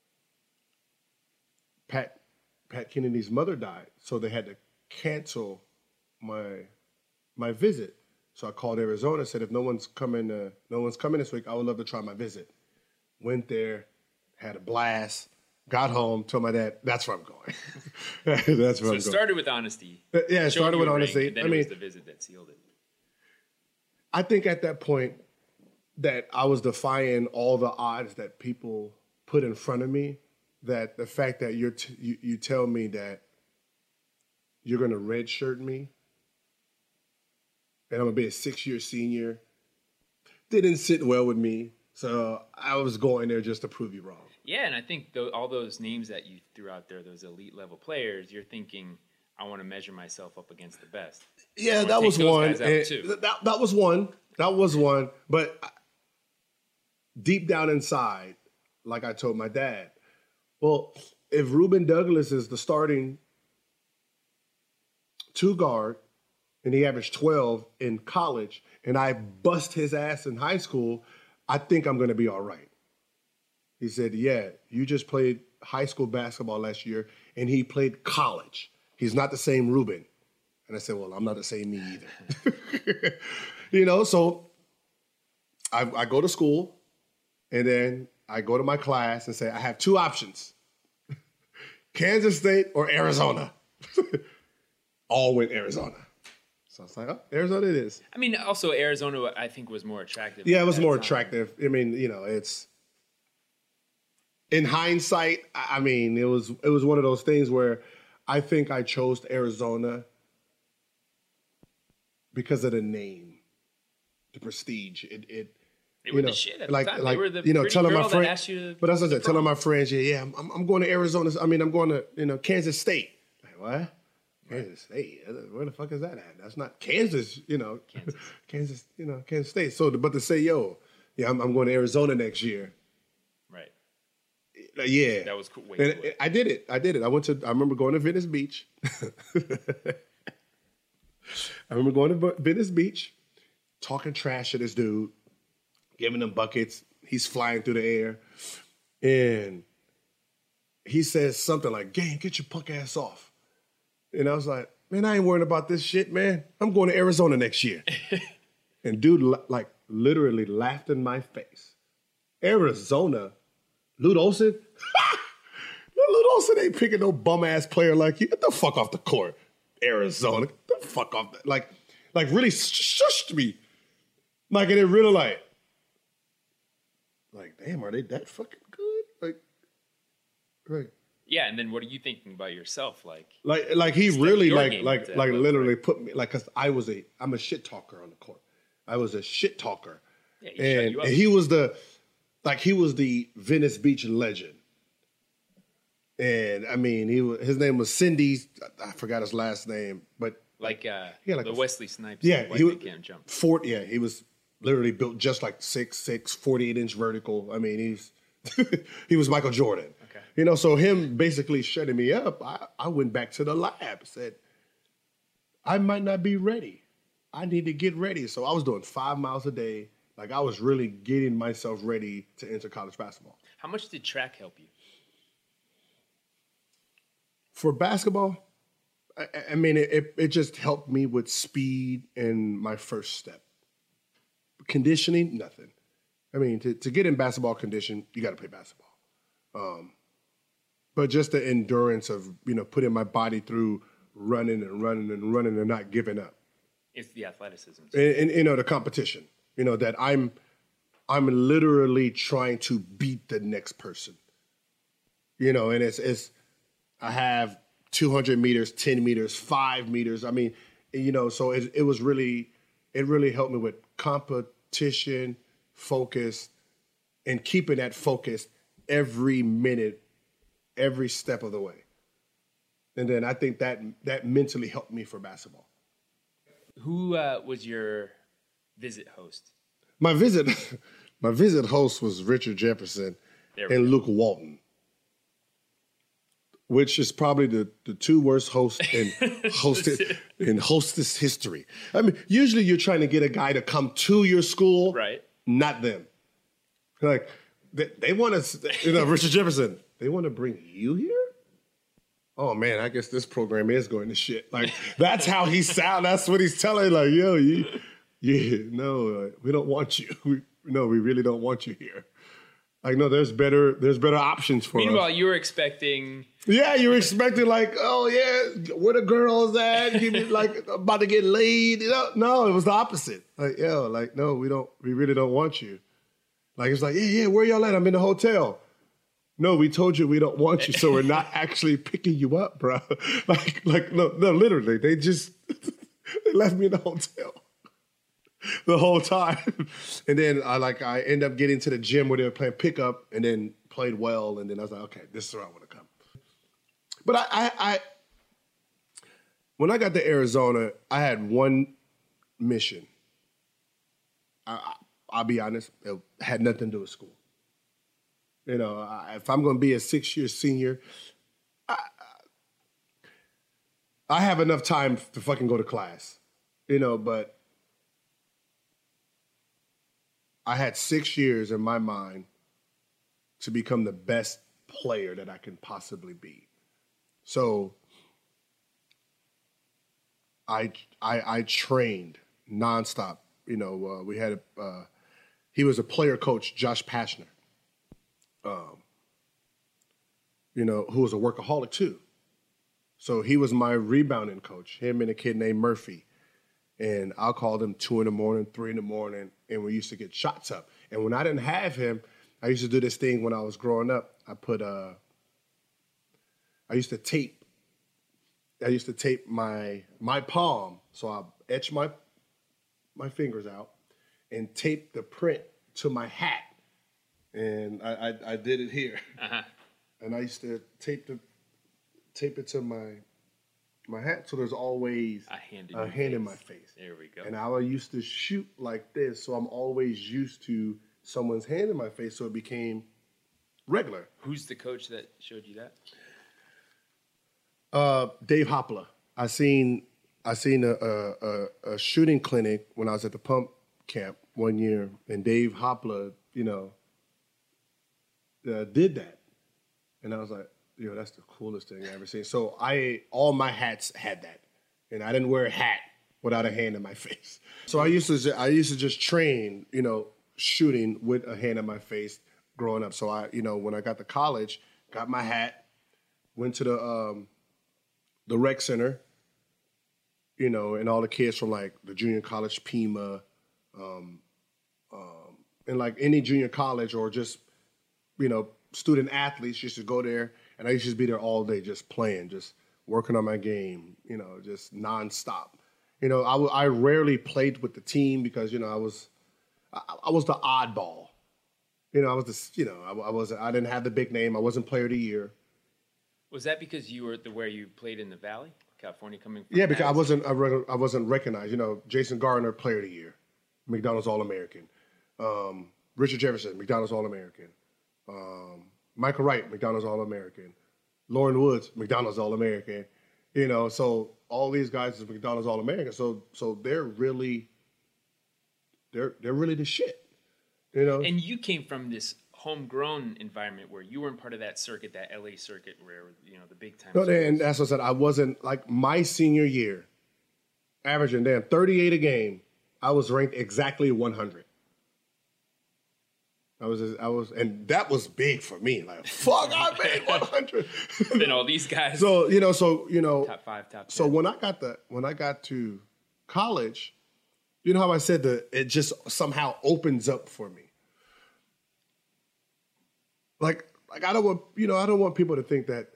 Speaker 4: Pat Kennedy's mother died, so they had to cancel my visit. So I called Arizona, said if no one's coming this week, I would love to try my visit. Went there, had a blast, got home, told my dad, that's where I'm going. That's where I'm going.
Speaker 2: So it started with honesty.
Speaker 4: Yeah, it started with honesty.
Speaker 2: And then it was the visit that sealed it.
Speaker 4: I think at that point that I was defying all the odds that people put in front of me. That the fact that you tell me that you're going to redshirt me and I'm going to be a 6-year senior didn't sit well with me. So I was going there just to prove you wrong.
Speaker 2: Yeah, and I think all those names that you threw out there, those elite level players, you're thinking, I want to measure myself up against the best.
Speaker 4: Yeah, that was one. That was one. That was one. But deep down inside, like I told my dad, well, if Ruben Douglas is the starting 2 guard and he averaged 12 in college and I bust his ass in high school, I think I'm going to be all right. He said, yeah, you just played high school basketball last year and he played college. He's not the same Ruben. And I said, well, I'm not the same me either. So I go to school and then I go to my class and say, I have 2 options, Kansas State or Arizona. All went Arizona. So I was like, oh, Arizona it is.
Speaker 2: I mean, also Arizona, I think, was more attractive.
Speaker 4: Yeah, it was more attractive. I mean, it's in hindsight, I mean, it was one of those things where I think I chose Arizona because of the name, the prestige.
Speaker 2: They were the shit at the time.
Speaker 4: They
Speaker 2: were the pretty
Speaker 4: telling
Speaker 2: girl
Speaker 4: my friend,
Speaker 2: that asked you to
Speaker 4: but that's what I said, telling my friends, I'm going to Arizona. I mean, I'm going to Kansas State. Like, what? Kansas State? Where the fuck is that at? That's not Kansas. Kansas. Kansas State. So, but to say, I'm going to Arizona next year.
Speaker 2: Right.
Speaker 4: Yeah.
Speaker 2: That was cool.
Speaker 4: And I did it. I remember going to Venice Beach. Venice Beach, talking trash to this dude, giving him buckets. He's flying through the air. And he says something like, "Gang, get your punk ass off." And I was like, "Man, I ain't worrying about this shit, man. I'm going to Arizona next year." And dude, like, literally laughed in my face. Arizona? Lute Olson? Lute Olson ain't picking no bum-ass player like you. Get the fuck off the court. Arizona. Get the fuck off. Like really shushed me. Like, and it really like, damn, are they that fucking good? Like, right.
Speaker 2: Yeah, and then what are you thinking about yourself? Like
Speaker 4: he really
Speaker 2: right?
Speaker 4: literally put me, like, cause I'm a shit talker on the court. I was a shit talker.
Speaker 2: Yeah,
Speaker 4: and he was the Venice Beach legend. And I mean, his name was Cindy. I forgot his last name, but
Speaker 2: like
Speaker 4: the
Speaker 2: Wesley Snipes.
Speaker 4: Yeah, he
Speaker 2: can't jump.
Speaker 4: He was literally built just like 6'6", 48-inch vertical. I mean, he was Michael Jordan.
Speaker 2: Okay.
Speaker 4: You know, so him basically shutting me up, I went back to the lab, said, I might not be ready. I need to get ready. So I was doing 5 miles a day. Like, I was really getting myself ready to enter college basketball.
Speaker 2: How much did track help you?
Speaker 4: For basketball, I mean, it just helped me with speed and my first step. Conditioning, nothing. I mean, to get in basketball condition, you got to play basketball. But just the endurance of, putting my body through running and not giving up.
Speaker 2: It's the athleticism.
Speaker 4: And the competition, that I'm literally trying to beat the next person. And it's I have 200 meters, 10 meters, 5 meters. I mean, so it really helped me with competition, focus, and keeping that focus every minute, every step of the way. And then I think that mentally helped me for basketball.
Speaker 2: Who was your visit host?
Speaker 4: My visit host was Richard Jefferson and Luke Walton, which is probably the two worst hosts in hostess history. I mean, usually you're trying to get a guy to come to your school,
Speaker 2: right? Not
Speaker 4: them. Like they want to, Richard Jefferson. They want to bring you here. Oh man, I guess this program is going to shit. Like that's how he sound. That's what he's telling. Like, yo, we don't want you. We really don't want you here. Like, no, there's better options for us.
Speaker 2: Meanwhile, you were expecting.
Speaker 4: Yeah, you were expecting like, oh yeah, where the girls at? Like about to get laid. No, it was the opposite. Like, no, we really don't want you. Like it's like, yeah, where y'all at? I'm in the hotel. No, we told you we don't want you, so we're not actually picking you up, bro. Like no, literally, they left me in the hotel the whole time. And then I end up getting to the gym where they were playing pickup, and then played well, and then I was like, okay, this is where I want to come. But I when I got to Arizona, I had one mission. I'll be honest, it had nothing to do with school. If I'm going to be a 6-year senior, I have enough time to fucking go to class, but I had 6 years in my mind to become the best player that I can possibly be. So I trained nonstop. We had he was a player coach, Josh Pashner. Who was a workaholic too. So he was my rebounding coach, him and a kid named Murphy. And I'll call them 2 a.m, 3 a.m, and we used to get shots up. And when I didn't have him, I used to do this thing when I was growing up. I used to tape my palm. So I etch my fingers out and tape the print to my hat. And I did it here. Uh-huh. And I used to tape it to my hat, so there's always a hand in my face.
Speaker 2: There we go.
Speaker 4: And I used to shoot like this, so I'm always used to someone's hand in my face, so it became regular.
Speaker 2: Who's the coach that showed you that?
Speaker 4: Dave Hopla. I seen a shooting clinic when I was at the pump camp one year, and Dave Hopla, did that. And I was like, That's the coolest thing I've ever seen. So all my hats had that, and I didn't wear a hat without a hand in my face. So I used to just train, shooting with a hand in my face growing up. So when I got to college, got my hat, went to the rec center, and all the kids from like the junior college, Pima, and like any junior college or just, student athletes used to go there, and I used to be there all day just playing, just working on my game, just nonstop. I rarely played with the team because, I was the oddball. I didn't have the big name. I wasn't player of the year.
Speaker 2: Was that because you were where you played in the Valley, California, coming from?
Speaker 4: Yeah, because I wasn't recognized. Jason Gardner, player of the year, McDonald's All-American. Richard Jefferson, McDonald's All-American. Michael Wright, McDonald's All-American. Lauren Woods, McDonald's All-American. So all these guys is McDonald's All-American. So they're really the shit.
Speaker 2: And you came from this homegrown environment where you weren't part of that circuit, that LA circuit where, the big time.
Speaker 4: No, and that's what I said. I wasn't like my senior year, averaging 38 a game. I was ranked exactly 100. I was, and that was big for me. Like, fuck, I made 100.
Speaker 2: Then all these guys.
Speaker 4: So
Speaker 2: top 5, top 10.
Speaker 4: So when I got to college, you know how I said that it just somehow opens up for me. Like I don't want people to think that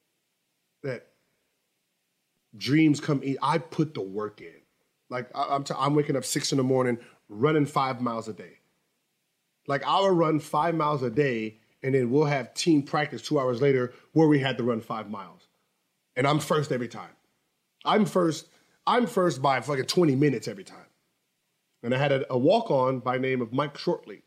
Speaker 4: dreams come easy. I put the work in. Like I'm waking up 6 a.m, running 5 miles a day. Like I will run 5 miles a day, and then we'll have team practice 2 hours later where we had to run 5 miles, and I'm first every time. I'm first by fucking 20 minutes every time. And I had a walk-on by name of Mike Shortley,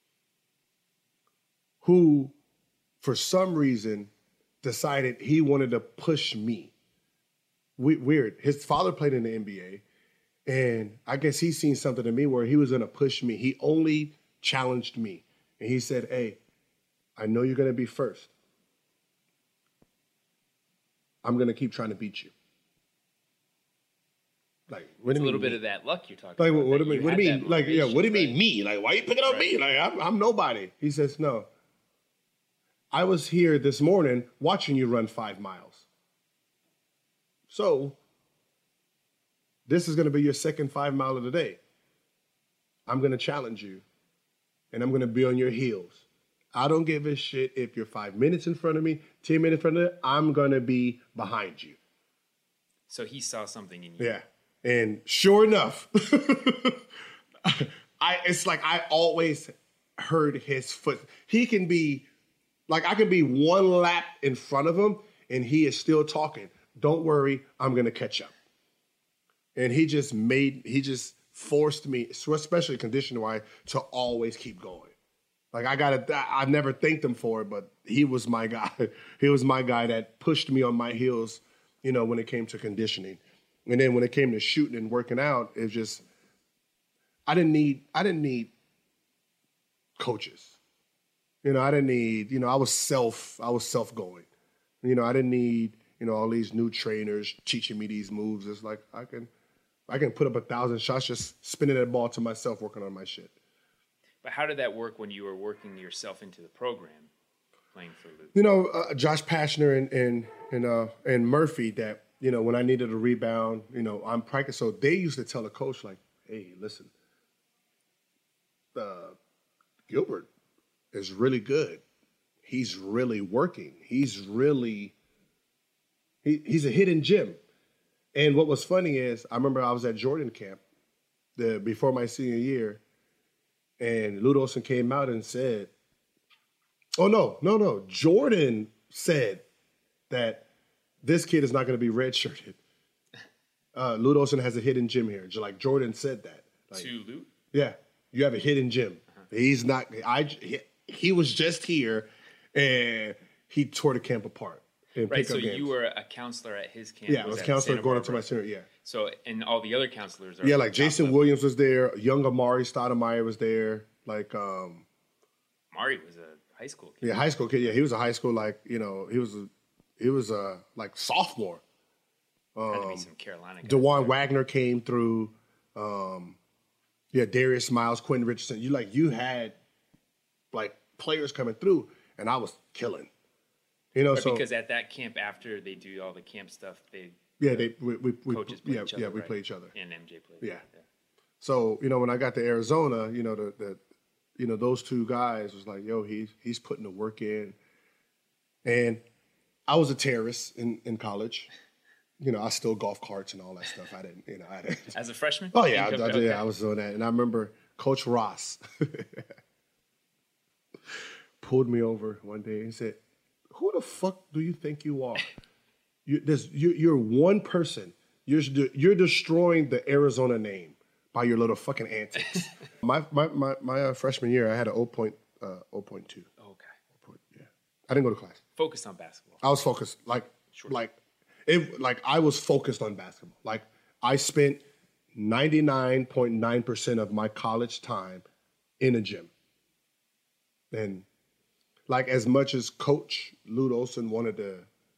Speaker 4: who, for some reason, decided he wanted to push me. Weird. His father played in the NBA, and I guess he seen something in me where he was going to push me. He only challenged me. And he said, hey, I know you're going to be first. I'm going to keep trying to beat you. Like, what do you mean?
Speaker 2: A little bit of that luck you're talking
Speaker 4: like,
Speaker 2: about.
Speaker 4: What do you mean? Like, yeah, what do you mean
Speaker 2: right?
Speaker 4: me? Like, why are you picking on me? Like, I'm nobody. He says, no. I was here this morning watching you run 5 miles. So, this is going to be your second 5 mile of the day. I'm going to challenge you, and I'm going to be on your heels. I don't give a shit if you're 5 minutes in front of me, 10 minutes in front of me. I'm going to be behind you.
Speaker 2: So he saw something in you.
Speaker 4: Yeah. And sure enough, it's like I always heard his foot. He can be, like I can be one lap in front of him, and he is still talking. Don't worry, I'm going to catch up. And he just forced me, especially conditioning-wise, to always keep going. Like I've never thanked him for it, but he was my guy. He was my guy that pushed me on my heels, when it came to conditioning. And then when it came to shooting and working out, it just, I didn't need coaches. I didn't need, I was self-going. I didn't need, all these new trainers teaching me these moves. It's like, I can put up 1,000 shots just spinning that ball to myself, working on my shit.
Speaker 2: But how did that work when you were working yourself into the program, playing for Luke?
Speaker 4: Josh Pashner and Murphy, that, when I needed a rebound, I'm practicing. So they used to tell the coach, like, hey, listen, Gilbert is really good. He's really working. He's a hidden gem. And what was funny is, I remember I was at Jordan camp before my senior year, and Lute Olson came out and said, oh, no. Jordan said that this kid is not going to be redshirted. Lute Olson has a hidden gem here. Like Jordan said that. Like,
Speaker 2: to Lute?
Speaker 4: Yeah, you have a hidden gem. Uh-huh. He's not. He was just here, and he tore the camp apart.
Speaker 2: Right. So you were a counselor at his camp.
Speaker 4: Yeah, I was a counselor going into my senior. Yeah.
Speaker 2: So and all the other counselors are.
Speaker 4: Yeah, like Jason Williams was there. Young Amari Stoudemire was there. Like
Speaker 2: Amari was a high school kid.
Speaker 4: Yeah, high school kid. Yeah, he was a high school. Like he was He was like sophomore.
Speaker 2: Had to be some Carolina guys.
Speaker 4: DeJuan Wagner came through. Darius Miles, Quentin Richardson. You had like players coming through, and I was killing.
Speaker 2: But because at that camp, after they do all the camp stuff, we
Speaker 4: coaches play each other. We play each other.
Speaker 2: And MJ played.
Speaker 4: Yeah. So when I got to Arizona, those two guys was like, yo, he's putting the work in, and I was a terrorist in college. I stole golf carts and all that stuff. I didn't.
Speaker 2: As a freshman?
Speaker 4: Oh yeah, I was doing that, and I remember Coach Ross pulled me over one day and said, "Who the fuck do you think you are? You're one person. You're destroying the Arizona name by your little fucking antics." my freshman year, I had an 0.2.
Speaker 2: Okay.
Speaker 4: Yeah, I didn't go to class.
Speaker 2: Focused on basketball.
Speaker 4: I was focused, I was focused on basketball. Like I spent 99.9% of my college time in a gym. And like as much as Coach Lute Olson wanted to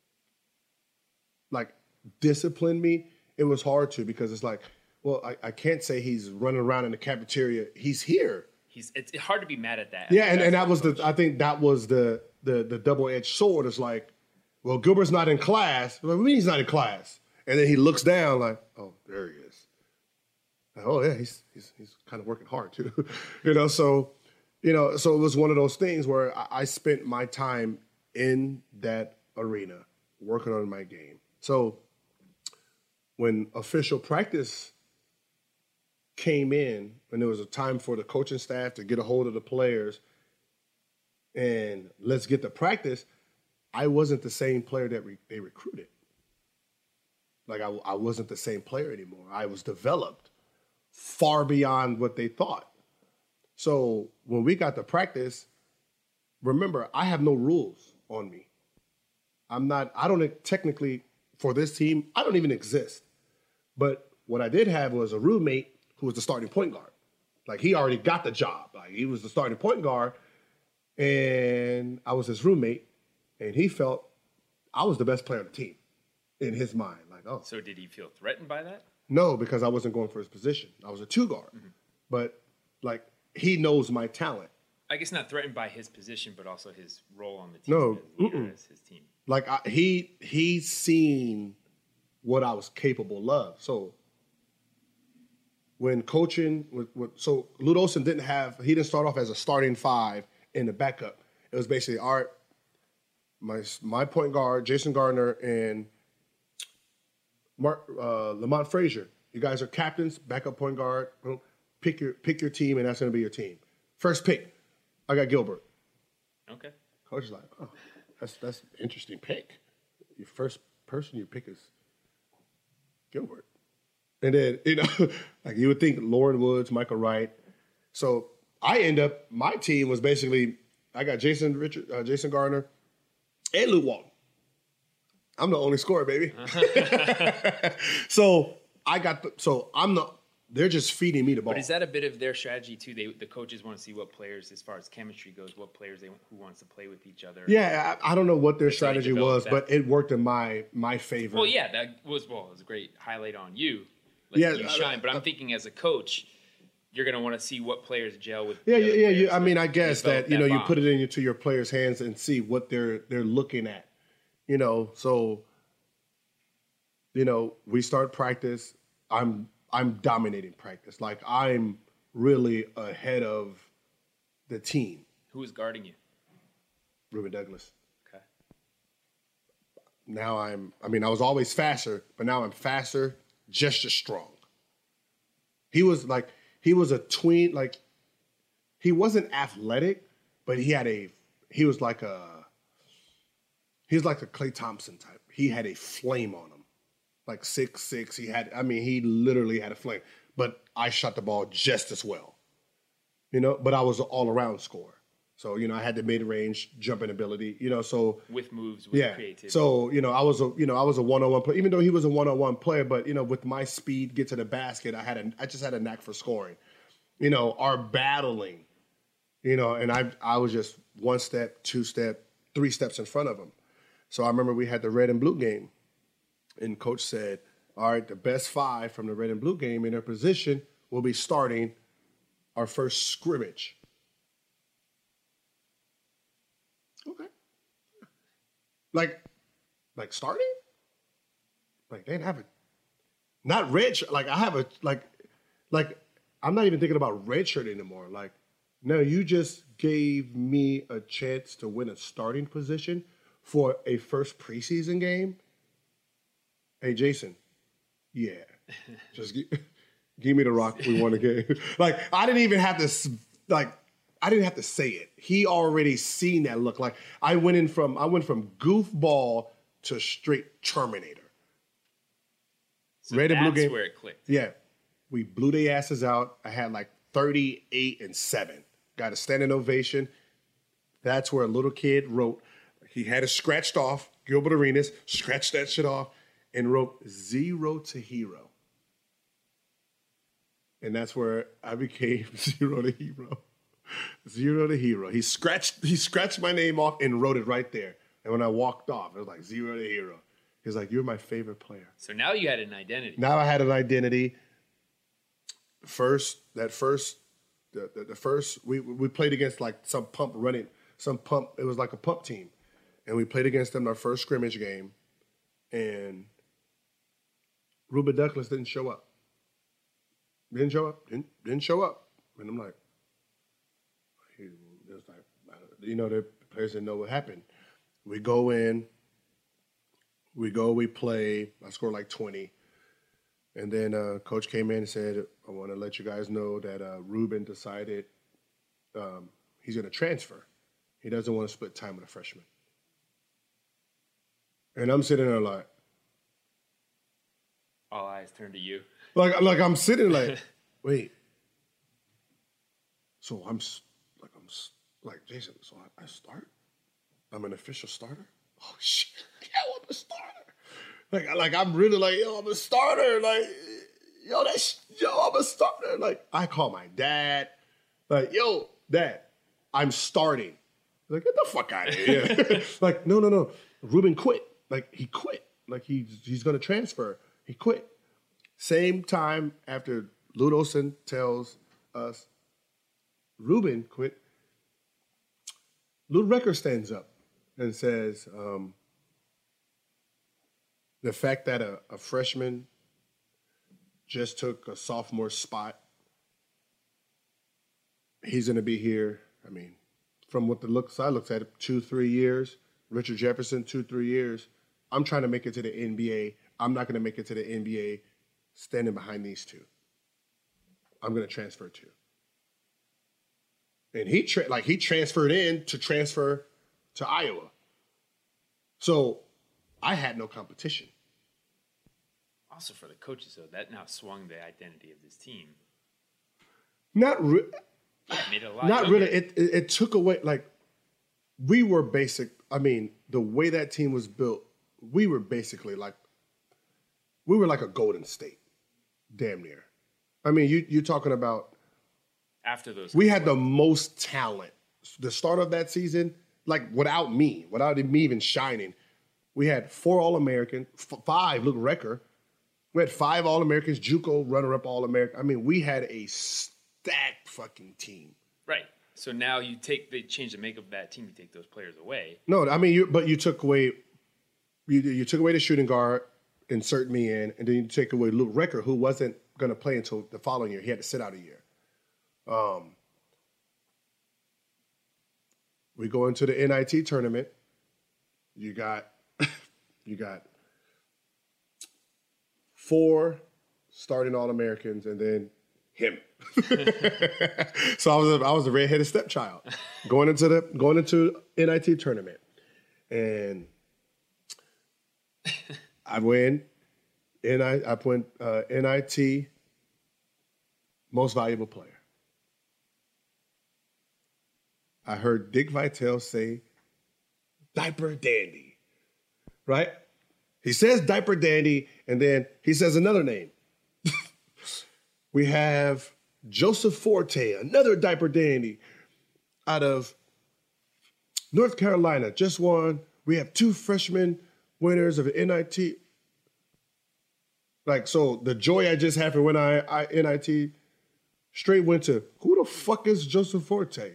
Speaker 4: like discipline me, it was hard to, because it's like, well, I can't say he's running around in the cafeteria. He's here.
Speaker 2: It's hard to be mad at that.
Speaker 4: Yeah, and that was I think that was the double-edged sword. It's like, well, Gilbert's not in class. What do you mean he's not in class? And then he looks down like, oh, there he is. Like, oh yeah, he's kind of working hard too. So it was one of those things where I spent my time in that arena working on my game. So when official practice came in, and there was a time for the coaching staff to get a hold of the players and let's get to practice, I wasn't the same player that they recruited. Like I wasn't the same player anymore. I was developed far beyond what they thought. So when we got to practice, remember, I have no rules on me. I don't technically, for this team, I don't even exist. But what I did have was a roommate who was the starting point guard. Like he already got the job. Like he was the starting point guard, and I was his roommate. And he felt I was the best player on the team in his mind. Like, oh.
Speaker 2: So did he feel threatened by that?
Speaker 4: No, because I wasn't going for his position. I was a two guard. Mm-hmm. But, like, he knows my talent.
Speaker 2: I guess not threatened by his position, but also his role on the team.
Speaker 4: No.
Speaker 2: As leader as his team.
Speaker 4: Like, he's seen what I was capable of. So, when coaching, so Lute Olson didn't start off as a starting five in the backup. It was basically, all right, my point guard, Jason Gardner, and Lamont Frazier. You guys are captains, backup point guard. Pick your team, and that's going to be your team. First pick, I got Gilbert.
Speaker 2: Okay.
Speaker 4: Coach is like, oh, that's an interesting pick. Your first person you pick is Gilbert. And then, like you would think Lauren Woods, Michael Wright. So my team was basically, I got Jason Gardner, and Luke Walton. I'm the only scorer, baby. They're just feeding me the ball.
Speaker 2: But is that a bit of their strategy too? The coaches want to see what players, as far as chemistry goes, what players who wants to play with each other.
Speaker 4: Yeah, I don't know what their strategy was, but it worked in my favor.
Speaker 2: Well, yeah, it was a great highlight on you. You shine. But I'm thinking as a coach, you're going to want to see what players gel with.
Speaker 4: Yeah. I mean, I guess that you put it into your players' hands and see what they're looking at. So we start practice. I'm dominating practice. Like I'm really ahead of the team.
Speaker 2: Who is guarding you?
Speaker 4: Ruben Douglas.
Speaker 2: Okay.
Speaker 4: Now I was always faster, but now I'm faster, just as strong. He was a tween, like he wasn't athletic, but he was like a Klay Thompson type. He had a flame on him. Like 6'6", he literally had a flame. But I shot the ball just as well, But I was an all-around scorer, so I had the mid-range jumping ability, So
Speaker 2: with moves, with creativity.
Speaker 4: So I was a one-on-one player, even though he was a one-on-one player. But with my speed, get to the basket, I just had a knack for scoring. Our battling, and I was just one step, two step, three steps in front of him. So I remember we had the red and blue game, and coach said, all right, the best 5 from the red and blue game in their position will be starting our first scrimmage. Okay. Like starting? Like they didn't have it. Not red shirt. Like I have a, like I'm not even thinking about red shirt anymore. Like, no, you just gave me a chance to win a starting position for a first preseason game. Hey, Jason. Yeah. Just give me the rock. We won the game. Like, I didn't even have to, I didn't have to say it. He already seen that look. Like, I went from goofball to straight Terminator.
Speaker 2: So red and blue game. That's where it clicked.
Speaker 4: Yeah. We blew their asses out. I had like 38-7. Got a standing ovation. That's where a little kid wrote, he had it scratched off, Gilbert Arenas, scratched that shit off, and wrote 0 to hero. And that's where I became 0 to hero. 0 to hero. He scratched my name off and wrote it right there. And when I walked off, it was like 0 to hero. He's like, you're my favorite player.
Speaker 2: So now you had an identity.
Speaker 4: Now I had an identity. The first, we played against like some pump. It was like a pump team. And we played against them in our first scrimmage game. And Ruben Douglas didn't show up. Didn't show up. And I'm like, the players didn't know what happened. We go in, we play. I scored like 20. And then coach came in and said, I want to let you guys know that Ruben decided he's going to transfer. He doesn't want to split time with a freshman. And I'm sitting there like,
Speaker 2: all eyes turned to you.
Speaker 4: Like I'm sitting like, wait. So I'm like, Jason, so I start? I'm an official starter? Oh, shit. Yeah, I'm a starter. Like I'm really like, I'm a starter. Like, I'm a starter. Like, I call my dad. Like, Dad, I'm starting. Like, get the fuck out of here. Like, no. Ruben quit. Like, he quit. Like, he's going to transfer. He quit. Same time after Lute Olson tells us Ruben quit, Lute Recker stands up and says, the fact that a freshman just took a sophomore spot, he's going to be here, I mean, from what the looks I looked at it, 2-3 years. Richard Jefferson, 2-3 years. I'm trying to make it to the NBA. I'm not going to make it to the NBA standing behind these two. I'm going to transfer too. And he transferred in to transfer to Iowa. So I had no competition.
Speaker 2: Also for the coaches, though, that now swung the identity of this team.
Speaker 4: Not really.
Speaker 2: Yeah, made it a lot
Speaker 4: not
Speaker 2: younger.
Speaker 4: really. It took away, like, we were basic. I mean, the way that team was built, we were basically like, we were like a Golden State, damn near. I mean, you're talking about
Speaker 2: after those.
Speaker 4: We had the most talent. The start of that season, like without me even shining, we had 4 All-Americans, 5 Lute Recker. We had 5 All-Americans, JUCO runner-up All-American. I mean, we had a stacked fucking team.
Speaker 2: Right. So now they change the makeup of that team. You take those players away.
Speaker 4: No, I mean, you took away, you took away the shooting guard, insert me in, and then you take away Lute Recker, who wasn't going to play until the following year. He had to sit out a year. We go into the NIT tournament. You got 4 starting All-Americans, and then him. So I was a redheaded stepchild going into NIT tournament, and I win. I went NIT most valuable player. I heard Dick Vitale say diaper dandy, right? He says diaper dandy, and then he says another name. We have Joseph Forte, another diaper dandy out of North Carolina, just won. we have 2 freshman winners of the NIT. Like, so the joy I just had for when I NIT straight went to, who the fuck is Joseph Forte?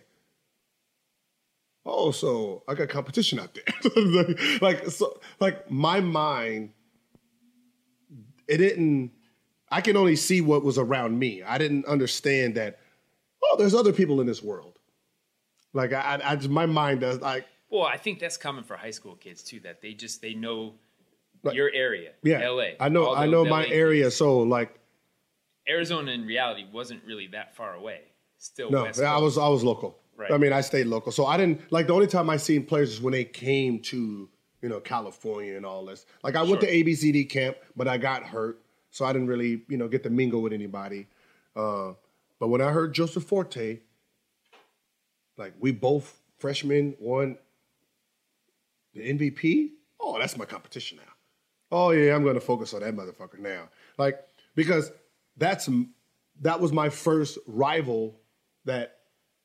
Speaker 4: Oh, so I got competition out there. like my mind, it didn't, I can only see what was around me. I didn't understand that, oh, there's other people in this world. Like, I just, my mind does, like.
Speaker 2: Well, I think that's common for high school kids, too, that they know your area,
Speaker 4: yeah,
Speaker 2: LA.
Speaker 4: I know my area, so, like.
Speaker 2: Arizona, in reality, wasn't really that far away. Still
Speaker 4: no,
Speaker 2: West
Speaker 4: I
Speaker 2: Coast.
Speaker 4: was local.
Speaker 2: Right.
Speaker 4: I mean, I stayed local. So I didn't, like, the only time I seen players is when they came to, you know, California and all this. Like, I went to ABCD camp, but I got hurt. So I didn't really, you know, get to mingle with anybody. But when I heard Joseph Forte, like, we both freshmen won the MVP. Oh, that's my competition now. Oh, yeah, I'm going to focus on that motherfucker now. Like, because that was my first rival that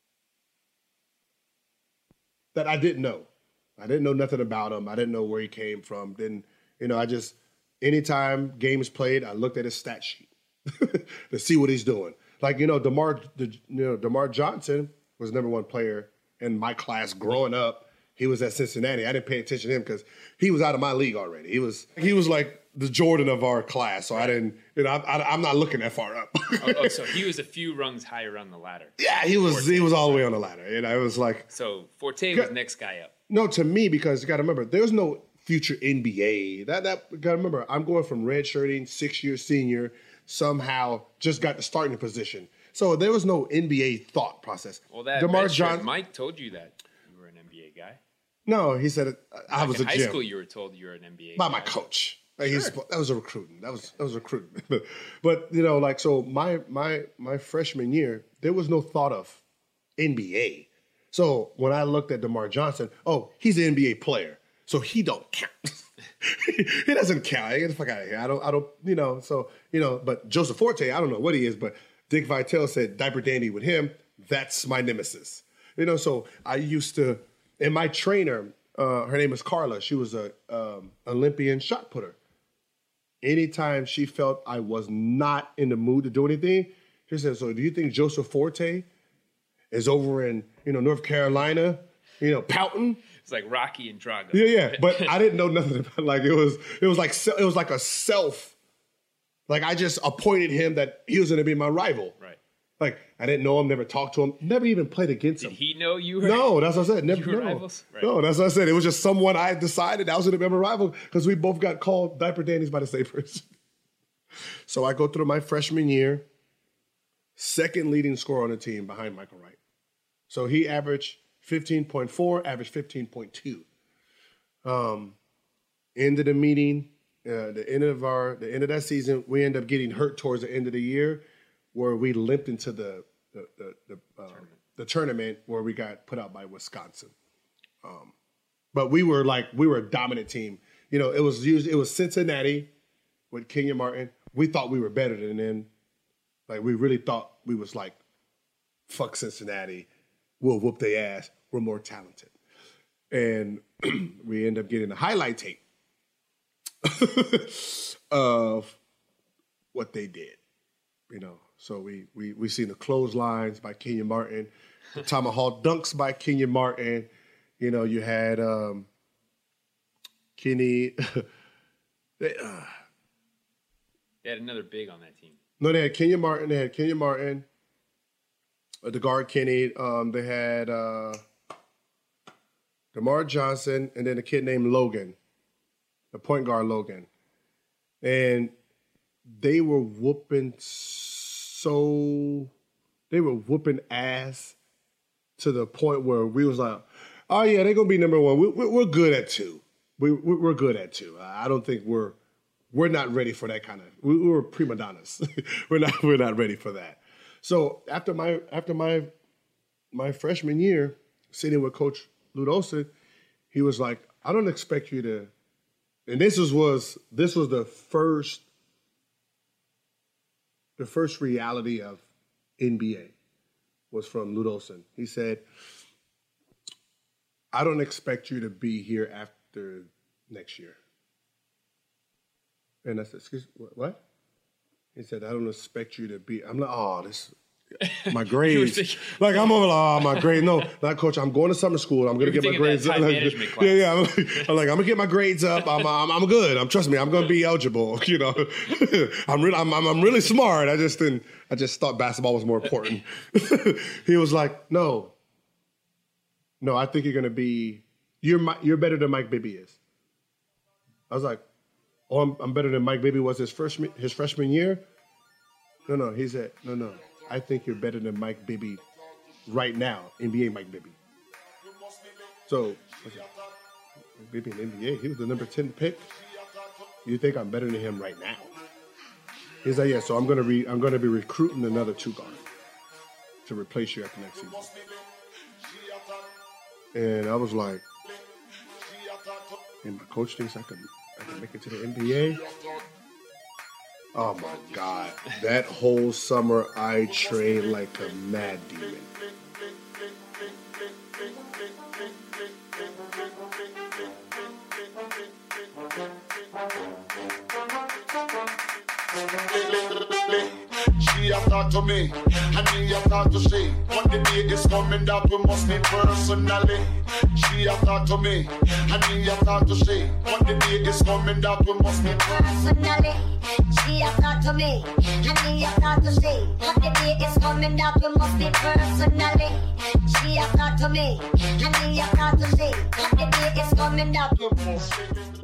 Speaker 4: I didn't know. I didn't know nothing about him. I didn't know where he came from. Then, you know, anytime games played, I looked at his stat sheet to see what he's doing. Like, you know, DeMar Johnson was the #1 player in my class growing up. He was at Cincinnati. I didn't pay attention to him because he was out of my league already. He was like the Jordan of our class. So I didn't, you know, I'm not looking that far up.
Speaker 2: So he was a few rungs higher on the ladder.
Speaker 4: Yeah, he was all the way on the ladder. You know, it was like.
Speaker 2: So Forte was next guy up.
Speaker 4: No, to me, because you got to remember, there's no future NBA. That got to remember, I'm going from redshirting, 6-year senior, somehow just got the starting position. So there was no NBA thought process.
Speaker 2: Well, that DeMar Johnson, Mike told you that you were an NBA guy.
Speaker 4: No, he said I was a
Speaker 2: high
Speaker 4: gym.
Speaker 2: school. You were told you were an NBA
Speaker 4: by
Speaker 2: guy.
Speaker 4: my coach. Like, that was a recruiting. That was recruiting. But you know, like, so my freshman year, there was no thought of NBA. So when I looked at DeMar Johnson, oh, he's an NBA player, so he don't count. He doesn't count. Get the fuck out of here. I don't. You know. So you know. But Joseph Forte, I don't know what he is, but Dick Vitale said diaper dandy with him. That's my nemesis. You know. So I used to, and my trainer, her name is Carla. She was a Olympian shot putter. Anytime she felt I was not in the mood to do anything, she said, "So do you think Joseph Forte is over in, you know, North Carolina, you know, pouting?"
Speaker 2: It's like Rocky and Drago.
Speaker 4: Yeah. But I didn't know nothing about it. Like, it was like a self. Like, I just appointed him that he was going to be my rival.
Speaker 2: Right.
Speaker 4: Like, I didn't know him, never talked to him, never even played against him.
Speaker 2: Did he know you were?
Speaker 4: No, that's what I said. Never.
Speaker 2: You were rivals? Right.
Speaker 4: No, that's what I said. It was just someone I decided that was going to be my rival because we both got called diaper dandies by the same person. So I go through my freshman year, second leading scorer on the team behind Michael Wright. So he averaged 15.4, averaged 15.2. End of the meeting, the end of that season, we end up getting hurt towards the end of the year, where we limped into the tournament where we got put out by Wisconsin. But we were a dominant team. You know, it was Cincinnati with Kenyon Martin. We thought we were better than them. Like, we really thought we was like, fuck Cincinnati. We'll whoop their ass. We're more talented. And we end up getting a highlight tape of what they did. You know, so we seen the clotheslines by Kenyon Martin, the tomahawk dunks by Kenyon Martin. You know, you had Kenny.
Speaker 2: They had another big on that team.
Speaker 4: No, they had Kenyon Martin. The guard Kenny. They had DeMar Johnson, and then a kid named Logan, the point guard Logan. And they were whooping ass to the point where we was like, oh yeah, they're gonna be number one. We're good at two. We're good at two. I don't think we're not ready for that kind of. We're prima donnas. we're not ready for that. So after my freshman year, sitting with Coach Lute Olson, he was like, I don't expect you to. And this was the first reality of NBA was from Lute Olson. He said, I don't expect you to be here after next year. And I said, excuse me, what? He said, I don't expect you to be. I'm like, oh, this, my grades. Like, I'm over, oh, my grades. No, not coach, I'm going to summer school. I'm going to get my grades up.
Speaker 2: Management class.
Speaker 4: Yeah. I'm like, I'm going to get my grades up. I'm good. Trust me, I'm going to be eligible. You know, I'm really smart. I just thought basketball was more important. He was like, no, I think you're going to be, you're better than Mike Bibby is. I was like, oh, I'm better than Mike Bibby was his freshman year? No. He said, no. I think you're better than Mike Bibby right now, NBA Mike Bibby. So, Mike Bibby in NBA, he was the number 10 pick. You think I'm better than him right now? He's like, yeah, so I'm gonna be recruiting another 2 guard to replace you after next season. And I was like, and my coach thinks I can make it to the NBA. Oh my God. That whole summer I trained like a mad demon.
Speaker 3: She have talked to me, and me have talked to she. But the day is coming that we must meet personally. She have talked to me, and me have talked to she. But the day is coming that we must meet personally. She have talked to me, and me have talked to she. But the day is coming that we must meet personally. She have talked to me, and me have talked to she. But the day is coming that we must meet.